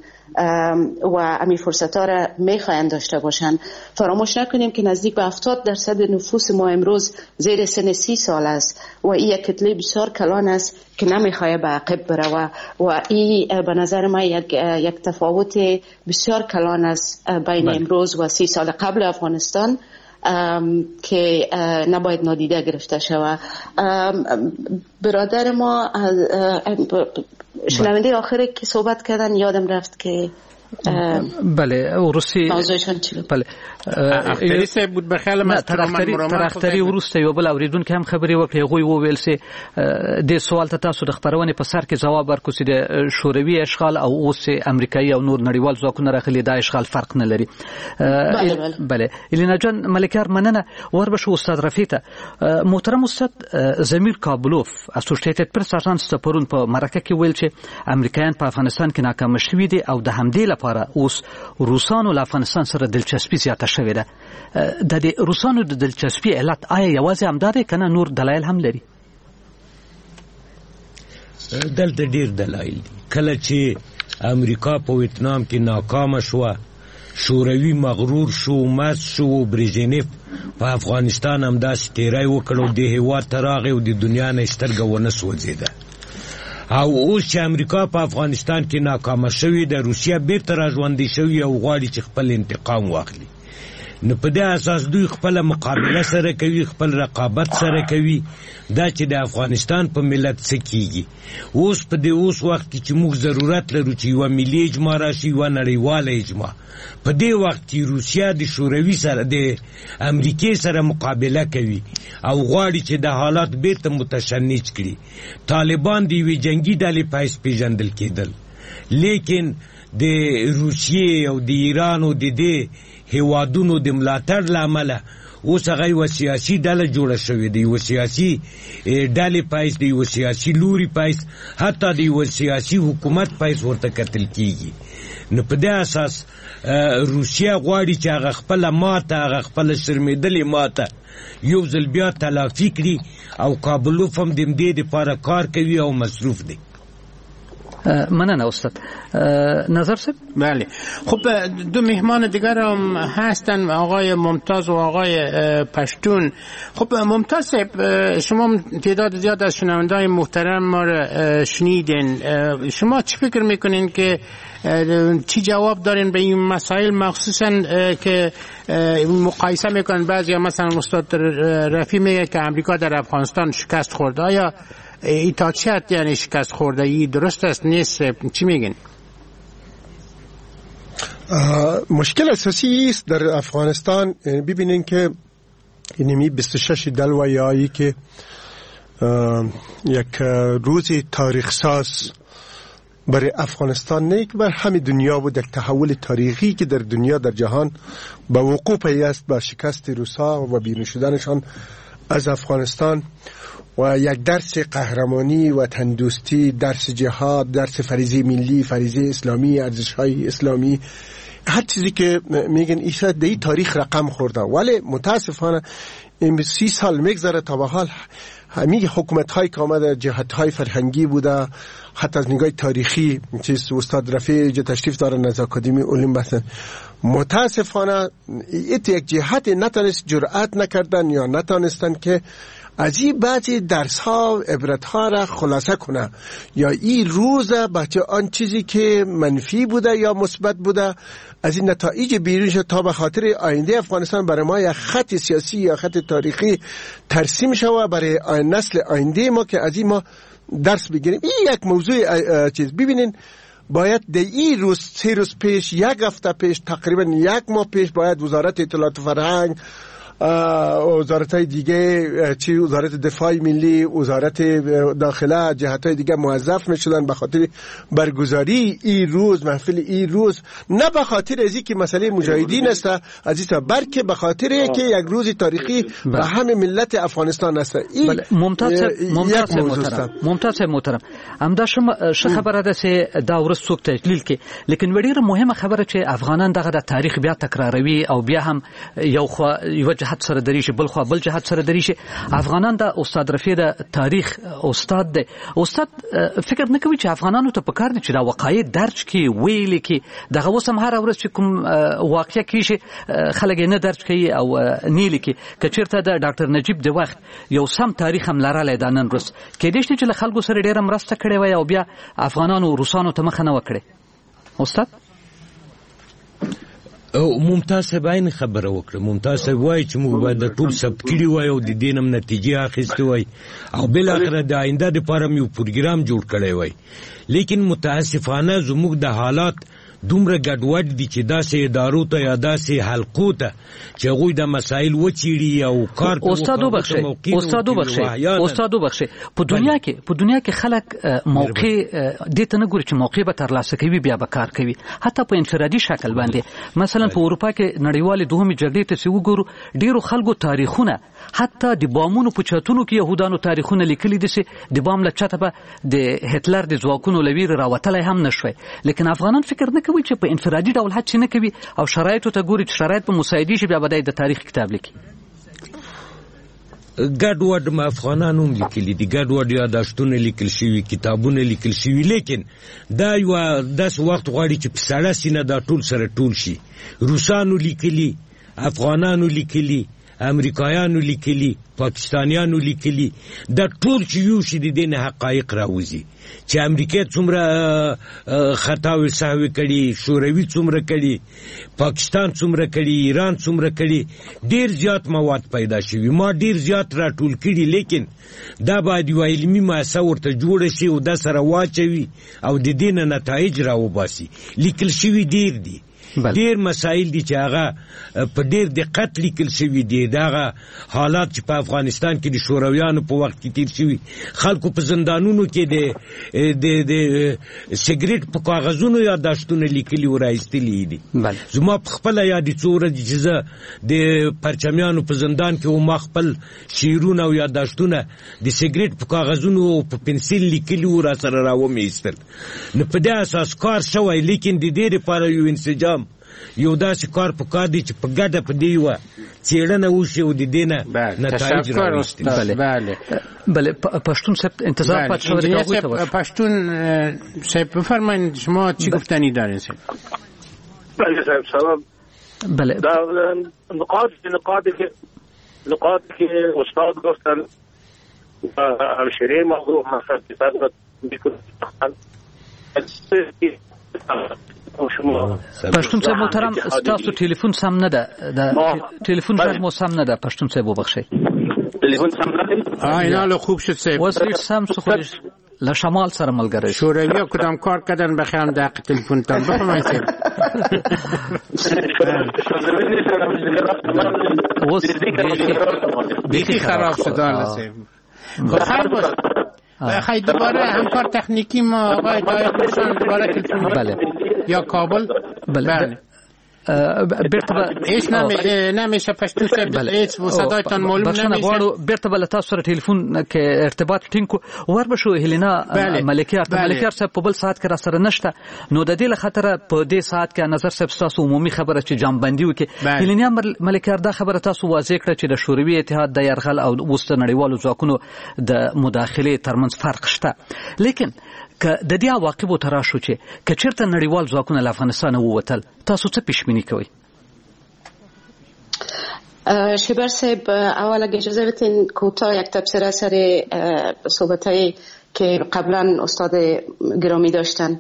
و امی فرصت‌ها را میخواین داشته باشن. فراموش نکنیم که نزدیک به 70% نفوس ما امروز زیر سن 30 سال است و این یک کتله بسیار کلان است که نمیخواه به عقب بره و این به نظر من یک تفاوت بسیار کلان است بین امروز و 30 سال قبل افغانستان که نباید نادیده گرفته شود. برادر ما شنونده آخری که صحبت کردن یادم رفت که بله ورستی بله اختری بود به خیال ما ترختری ورسته یو بل اوریدونکو هم خبري وکړي غوي وویل سي د سوال ته تاسو د خبرونه په سر کې جواب ورکړو چې د شوروي اشغال او اوس امریکایي او نور نړیوال ځواکونه راغلي دا اشغال فرق نه لري. بله الینا جان ملکیار مننه. وربشو استاد رفیقه محترم استاد زمیر کابلوف اسوسییټډ پریس اژانس پرون په مرکه کې ویل چې امریکایان په افغانستان کې ناکام شوي دي او د همدې لپاره اوس روسانو له افغانستان سره دلچسپي زیاته شوې ده. د روسانو د دلچسپي علت آیا یوازې همدا دی که نه نور دلایل هم لري؟ دلته ډیر دلایل دي. کله چې امریکا په ویتنام کې ناکامه شوه، شوروي مغرور شو، مست شو، برژنیف په افغانستان همداسې تیری وکړ او دې هېواد ته راغی او د دنیا نه یې سترګه ونه سوځېده. او اوس چې امریکا په افغانستان کې ناکامه شوې ده، روسیه بیرته راژوندۍ شوې او غواړي چې خپل انتقام واخلي. نو په دې اساس دوی خپله مقابله سره کوي، خپل رقابت سره کوي، دا چې د افغانستان په ملت څه کیږي. اوس په دې اوس وخت کې چې موږ ضرورت لرو چې یوه ملي اجماع راشي، یوه نړیواله اجماع، په دې وخت کې روسیه د شوروي سره د امریکې سره مقابله کوي او غواړي چې د حالات بیرته متشنج کړي. طالبان د یوې جنګي ډلې په حیث پیژندل کېدل، لیکن د روسیې او د ایران او د دې هیوادونو د ملاتړ له امله اوس هغه یوه سیاسي ډله جوړه شوې ده، یوه سیاسي ډلې په حیث، د یوه سیاسي لوري په حیث، حتی د یوه سیاسي حکومت په حیث ورته کتل کېږي. نو په دې اساس روسیه غواړي چې هغه خپله ماته، هغه خپله شرمېدلې ماته یو ځل بیا تلافي کړي او کابلوف هم د همدې دپاره کار کوي او مصروف دی. مننه استاد. نظر صاحب؟ بله. خب دو مهمان دیگر هم هستن، آقای ممتاز و آقای پشتون. خب ممتاز صاحب، شما تعداد زیاد از شنونده‌های محترم ما را شنیدین. شما چی فکر میکنین که چی جواب دارین به این مسائل، مخصوصا که مقایسه میکنن بعضی مثلا استاد رفیع میگه که امریکا در افغانستان شکست خورده، آیا ایتاچت یعنی شکست خورده ای درست است نیست؟ چی میگین؟ مشکل اساسی است در افغانستان. ببینین که اینمی 26 دلویایی که یک روز تاریخ ساز برای افغانستان نه که بر همه دنیا بود، یک تحول تاریخی که در دنیا، در جهان با وقوع پیوست با شکست روسا و بیرون شدنشان از افغانستان و یک درس قهرمانی و تندوستی، درس جهاد، درس فریضه ملی، فریضه اسلامی، ارزش‌های اسلامی، هر چیزی که میگن ایشا در این تاریخ رقم خورده. ولی متاسفانه این 30 سال میگذره تا به حال همین حکومت‌های که آمده جهت‌های فرهنگی بوده، حتی از نگاه تاریخی چیز استاد رفیع جو تشریف دارن از اکادمی علوم بحثن، متاسفانه یک جهت نتونست جرأت نکردن یا نتونستن که از این بعضی درس ها عبرت ها را خلاصه کنه، یا این روز بچه آن چیزی که منفی بوده یا مثبت بوده از این نتایج بیرون شد تا به خاطر آینده افغانستان برای ما یک خط سیاسی یا خط تاریخی ترسیم شوه برای نسل آینده ما که از این ما درس بگیریم. این یک موضوع چیز. ببینین باید در این روز 3 روز پیش، یک هفته پیش، تقریبا 1 ماه پیش باید وزارت اطلاعات و فرهنگ، وزارت‌های دیگه، چی وزارت دفاع ملی، وزارت داخله، جهت‌های دیگه موظف می‌شدن به خاطر برگزاری این روز، محفل این روز، نه به خاطر از اینکه مسئله مجاهدین است عزیز، بلکه به خاطر اینکه یک روز تاریخی به همه ملت افغانستان است. این ممتاز محترم همدا شما خبره ده چې دا ورځ څوک تجلیل کې، لیکن وړي مهمه خبره چې افغانان دغه د تاریخ بیا تکراروي او بیا هم یو جهت سره دریشي، بل خو بل جهت سره دریشي. افغانان د استاد رفیع د تاریخ استاد دی. استاد فکر نه کوي چې افغانانو ته پکار دي چې دا وقایع درج کړي، ویلي کړي. دغه اوس هم هره ورځ چې کوم واقعه کیږي خلک نه درج کوي او نه لیکي. که چېرته د ډاکټر نجیب د وخت یو سم تاریخ هم لرلی دا نن ورځ کېدای شي چې له خلکو سره ډېره مرسته کړې وای او بیا افغانانو روسانو ته مخه نه وکړي. استاد ممتاز صاحب عین خبره وکړه. ممتاز صاحب وایي چې موږ باید د ټول ثبت کړي وای او د دې هم نتیجې اخیستې وای او بالاخره د آینده دپاره هم یو پروګرام جوړ کړی وای. لیکن متاسفانه زموږ د حالات دومره ګډوډ دي چې داسې ادارو ته یا داسې حلقو ته چې هغوی د مسایل وڅېړي او کار ته استاد وبخښئ. په دنیا کې خلک موقع دې ته نه ګوري چې موقع به ترلاسه کوي بیا به کار کوي، حتی په انفرادي شکل باندې. مثلا په اروپا کې نړیوالې دوهمې جګړې ته چې وګورو، ډېرو خلکو تاریخونه، حتی د بامونو په چتونو کې یهودانو تاریخونه لیکلي دي چې د بام له چته به د هټلر د ځواکونو له ویرې راوتلی هم نه شوی. لیکن افغانان فکر نه ته وایي چې په انفرادي ډول هڅې نه کوي او شرایطو ته ګوري چې شرایط په مساعدې شي بیا به د تاریخ کتاب لیکي. ګډوډ افغانانو هم لیکلي دي، ګډوډ یاداشتونه لیکل شوي، کتابونه لیکل شوي، لیکن دا یوه داسې وخت غواړي چې په سړه سینه دا ټول سره ټول شي. روسانو لیکلي، افغانانو لیکلي، امریکایانو لیکلي، پاکستانیانو لیکلي، دا ټول چې یو شي د دې نه حقایق راوځي چې امریکا څومره خطا او سهو کړي، شوروي څومره کړي، پاکستان څومره کړي، ایران څومره کړي. ډیر زیات مواد پیدا شوي، ما ډیر زیات راټول کړي، لیکن دا باید یو علمي مؤسسه ورته جوړه شي او دا سره واچوي او د دې نه نتایج راوباسي. لیکل شوي ډیر دي، ډیر مسائل دي چې هغه په ډیر دقت لیکل شوي دي. دغه حالات چې په افغانستان کې د شورویانو په وخت کې تیر شوي، خلکو په زندانونو کې د سګریټ په کاغذونو یاداشتونه لیکلي او راایستلي دي. زما په خپله یادې څو ورځې چې زه د پرچمیانو په زندان کې وم، ما خپل شعرونه او یاداشتونه د سګریټ په کاغذونو او په پنسل لیکلي و، را سره راومیستل. نو په دې اساس کار شوی، لیکن د دې لپاره یو انسجام، یو داسې کار پکار دی چې په ګډه په دې یوه څېړنه وشي او د دې نه نتایج راوستي. بله پشتون صاحب انتظار پاتې شوی دی. پشتون صاحب بفرمایید شما چی گفتنی دارین صاحب؟ بله صاحب سلام. بله نقاط که استاد گفتن همشیره موضوع مطرح کردن میکنن. پښتون صاحب محترم، ستاسو ټلیفون سم نه ده، ټلیفون غږ مو سم نه ده. پښتون صاحب وبخښئ، ټلیفون سم نه ده. اینا خوب شد صاحب. اوس ډېر سم شو، خو له شمال سره ملګری شوروی‌ها کدام کار کردن بخیرم در تلفن تان بفرمایید صاحب. اوس بیخی خراب شد الله صاحب. بخیر باش. خیلی دوباره همکار تکنیکی ما آقای دایق روشن دوباره تلفن. بله. یا کابل. بله. هیچ نمیشه پشتون صاحب، هیچ صدایتان معلوم نمیشه. بیرته بله تاسو سره ټلیفون کې ارتباط ټینګ کو. وربشو هلینا ملکیار صاحب په بل ساعت کې را سره نشته، نو د دې له خاطره په دې ساعت کې نظر صاحب تاسو عمومي خبره چې جامبندي وکي. هلینا ملکیار دا خبره تاسو واضح کړه چې د شوروي اتحاد د يرغل او وسط نړیوالو ځواکونو د مداخله ترمنځ فرق شته، لیکن که د دې عواقبو ته راشو چې که چېرته نړیوال ځواکونه له افغانستانه ووتل، تاسو څه پیشبیني کوئ؟ شیبر صاحب، اول اگه اجازه بدین کوتاه یک تبصره سر صحبتایی که قبلا استاد گرامی داشتن.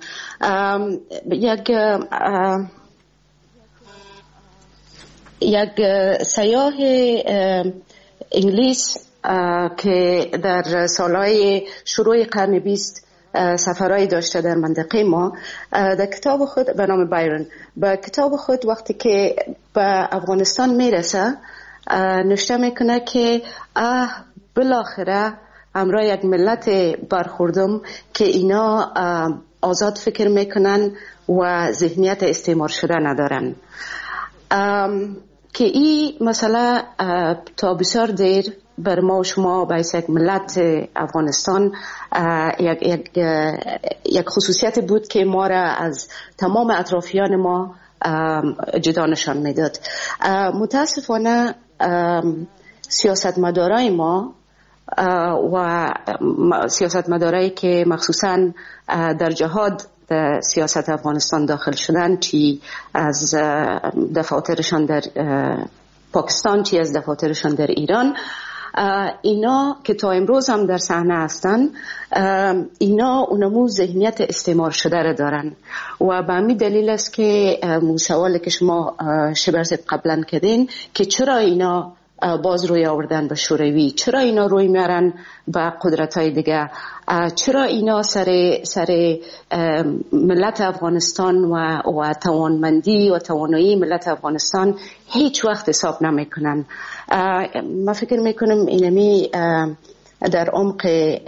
یک سیاح انگلیس که در سالهای شروع قرن 20 سفرهایی داشته در منطقه ما، در کتاب خود به نام بایرن، به کتاب خود وقتی که به افغانستان میرسه نوشته میکنه که بالاخره همراه یک ملت برخوردم که اینا آزاد فکر میکنن و ذهنیت استعمار شده ندارن، که این مسئله تا بسیار دیر بر ما و شما به یک ملت افغانستان یک خصوصیت بود که ما را از تمام اطرافیان ما جدا نشان میداد. متاسفانه سیاستمدارای ما و سیاستمدارایی که مخصوصا در جهاد سیاست افغانستان داخل شدن، چی از دفاترشان در پاکستان چی از دفاترشان در ایران، اینا که تا امروز هم در صحنه هستن، اینا اونمو ذهنیت استعمار شده را دارن و به همین دلیل است که سوالی که شما شبرت قبلا کردین که چرا اینا باز روی آوردن به شوروی، چرا اینا روی میارن به قدرت‌های دیگه، چرا اینا سر ملت افغانستان و توانمندی و توانایی ملت افغانستان هیچ وقت حساب نمیکنن. من فکر میکنم اینمی در عمق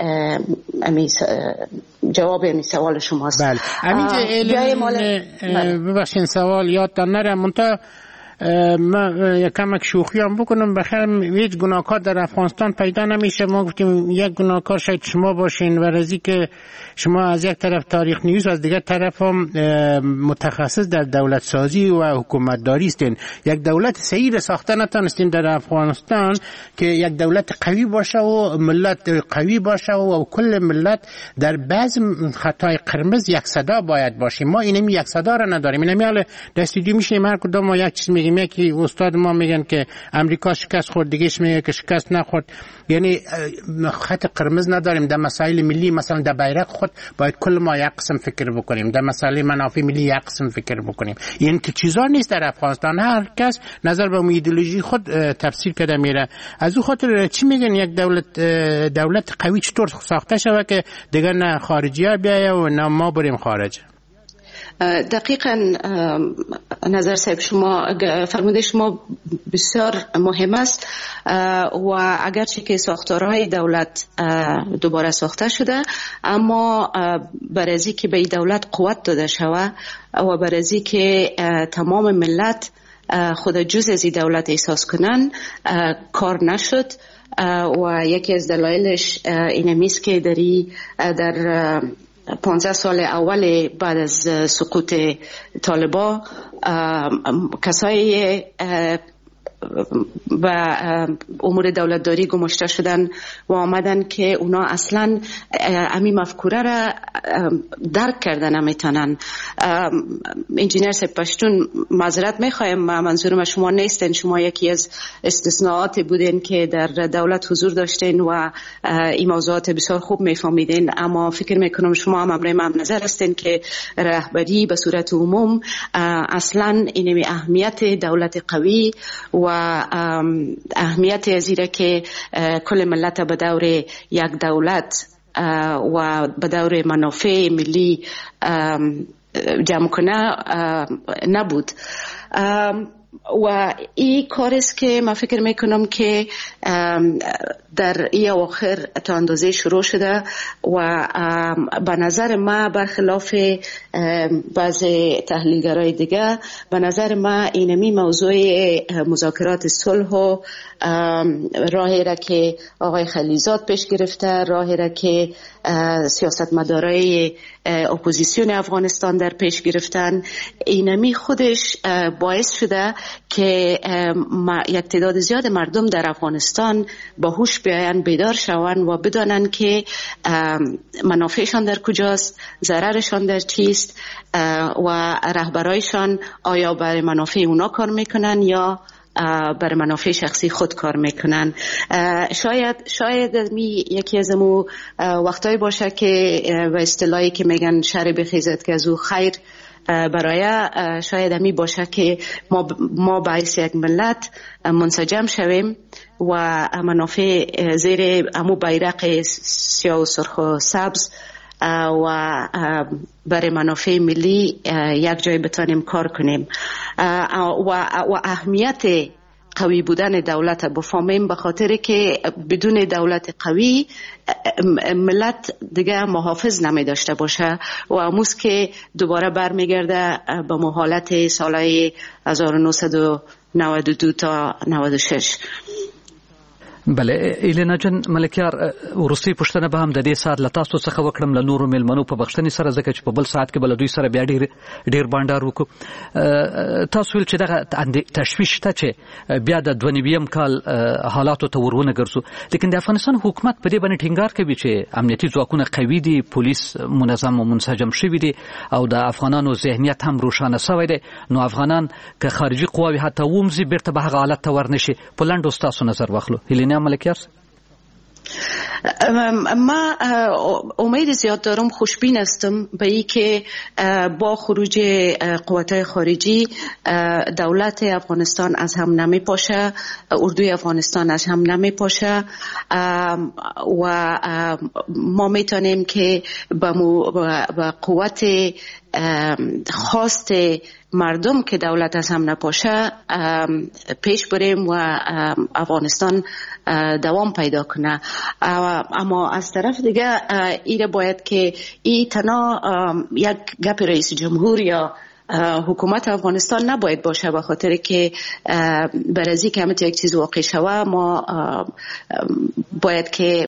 جواب این سوال شماست. بله. همینجا ببخشین سوال یادتان نره، منتها من یکمک شوخی هم بکنم، بخیر هیچ گناهکار در افغانستان پیدا نمیشه. ما گفتیم یک گناهکار شاید شما باشین، و رازی که شما از یک طرف تاریخ نیوز، از دیگر طرف هم متخصص در دولت سازی و حکومت داری هستین. یک دولت صحیح ساخته نتونستین در افغانستان که یک دولت قوی باشه و ملت قوی باشه و کل ملت در بعض خطای قرمز یک صدا باید باشیم. ما اینمی یک صدا را نداریم. اینمی حالا در استودیو میشیم هر کدوم ما یک چیز میگیم. یکی استاد ما میگن که امریکا شکست خورد، دیگهش میگه که شکست نخورد. یعنی خط قرمز نداریم. در مسائل ملی مثلا در بیرق خود باید کل ما یک قسم فکر بکنیم، در مسائل منافع ملی یک قسم فکر بکنیم. این که چیزا نیست در افغانستان. هر کس نظر به ایدئولوژی خود تفسیر کرده میره. از او خاطر چی میگن یک دولت قوی چطور ساخته شود که دیگر نه خارجی‌ها بیاید و نه ما بریم خارج؟ دقیقاً نظر صاحب شما فرموده شما بسیار مهم است و اگرچه که ساختارهای دولت دوباره ساخته شده، اما برای از اینکه به این دولت قوت داده شود و برای از اینکه تمام ملت خود جز از این دولت احساس کنن کار نشد و یکی از دلایلش اینمیست که در 15 سال اول بعد از سقوط طالبان کسایی و امور دولتداری گماشته شدن و آمدن که اونا اصلا امی مفکوره را درک کردن نمیتونن. انجینیر صاحب پشتون معذرت میخوایم، منظورم شما نیستن، شما یکی از استثناءات بودین که در دولت حضور داشتین و این موضوعات بسیار خوب میفهمیدین، اما فکر میکنم شما هم امرای من نظر هستین که رهبری به صورت عموم اصلا اینمی اهمیت دولت قوی و اهمیت ازیره که کل ملت به دور یک دولت و به دور منافع ملی جمع کنه نبود. و این کار است که من فکر میکنم که در این اواخر تا اندازه شروع شده و به نظر ما برخلاف بعض تحلیلگرای دیگه، به نظر ما اینمی موضوع مذاکرات صلح و راهی را که آقای خلیزاد پیش گرفته، راهی را که سیاستمدارای اپوزیسیون افغانستان در پیش گرفتن، اینمی خودش باعث شده که یک تعداد زیاد مردم در افغانستان با هوش بیاین، بیدار شوند و بدانند که منافعشان در کجاست، ضررشان در چیست و رهبرایشان آیا برای منافع اونا کار میکنن یا برای منافع شخصی خود کار میکنن. شاید یکی از امو وقتایی باشه که و اصطلاحی که میگن شر بخیزد که از او خیر برای شاید همی باشه که ما باعث یک ملت منسجم شویم و منافع زیر امو بیرق سیاه و سرخ و سبز و برای منافع ملی یک جای بتانیم کار کنیم و اهمیت قوی بودن دولت بفهمیم، به خاطر که بدون دولت قوی ملت دیگه محافظ نمی داشته باشه و اموز که دوباره برمیگرده به حالت سالهای 1992 تا 96. بله ایلینا جان ملکیار، ورستي پښتنه به هم د دې سات لتاسو څخه وکړم له نورو ملمنو په بخښنې سره، ځکه چې په بل سات کې بل دوی سره بیا ډیر بانډار وکړو. تاسو ول چې دغه تشویش شته چې بیا د 2009 کال حالاتو ته ورونه ګرځو، لیکن د افغانستان حکومت په دې باندې ټینګار کوي چې امنیتي ځواکونه قوي دي، پولیس منظم او منسجم شوي دي او د افغانانو ذهنیت هم روښانه شوی دی، نو افغانان که خارجي قواوي حتی ومزي بیرته به هغه حالت ته ورنشي. په لنډو ستاسو نظر واخلو. ملکیار، ما امید زیاد دارم، خوشبین هستم به این که با خروج قوات خارجی دولت افغانستان از هم نمی پاشه، اردوی افغانستان از هم نمی پاشه و ما میتونیم که با قوت خواست مردم که دولت از هم نپاشه پیش بریم و افغانستان دوام پیدا کنه. اما از طرف دیگه ایره باید که ای تنها یک گپ رئیس جمهور یا حکومت افغانستان نباید باشه، به خاطر که برازی که همت یک چیز واقع شوه ما باید که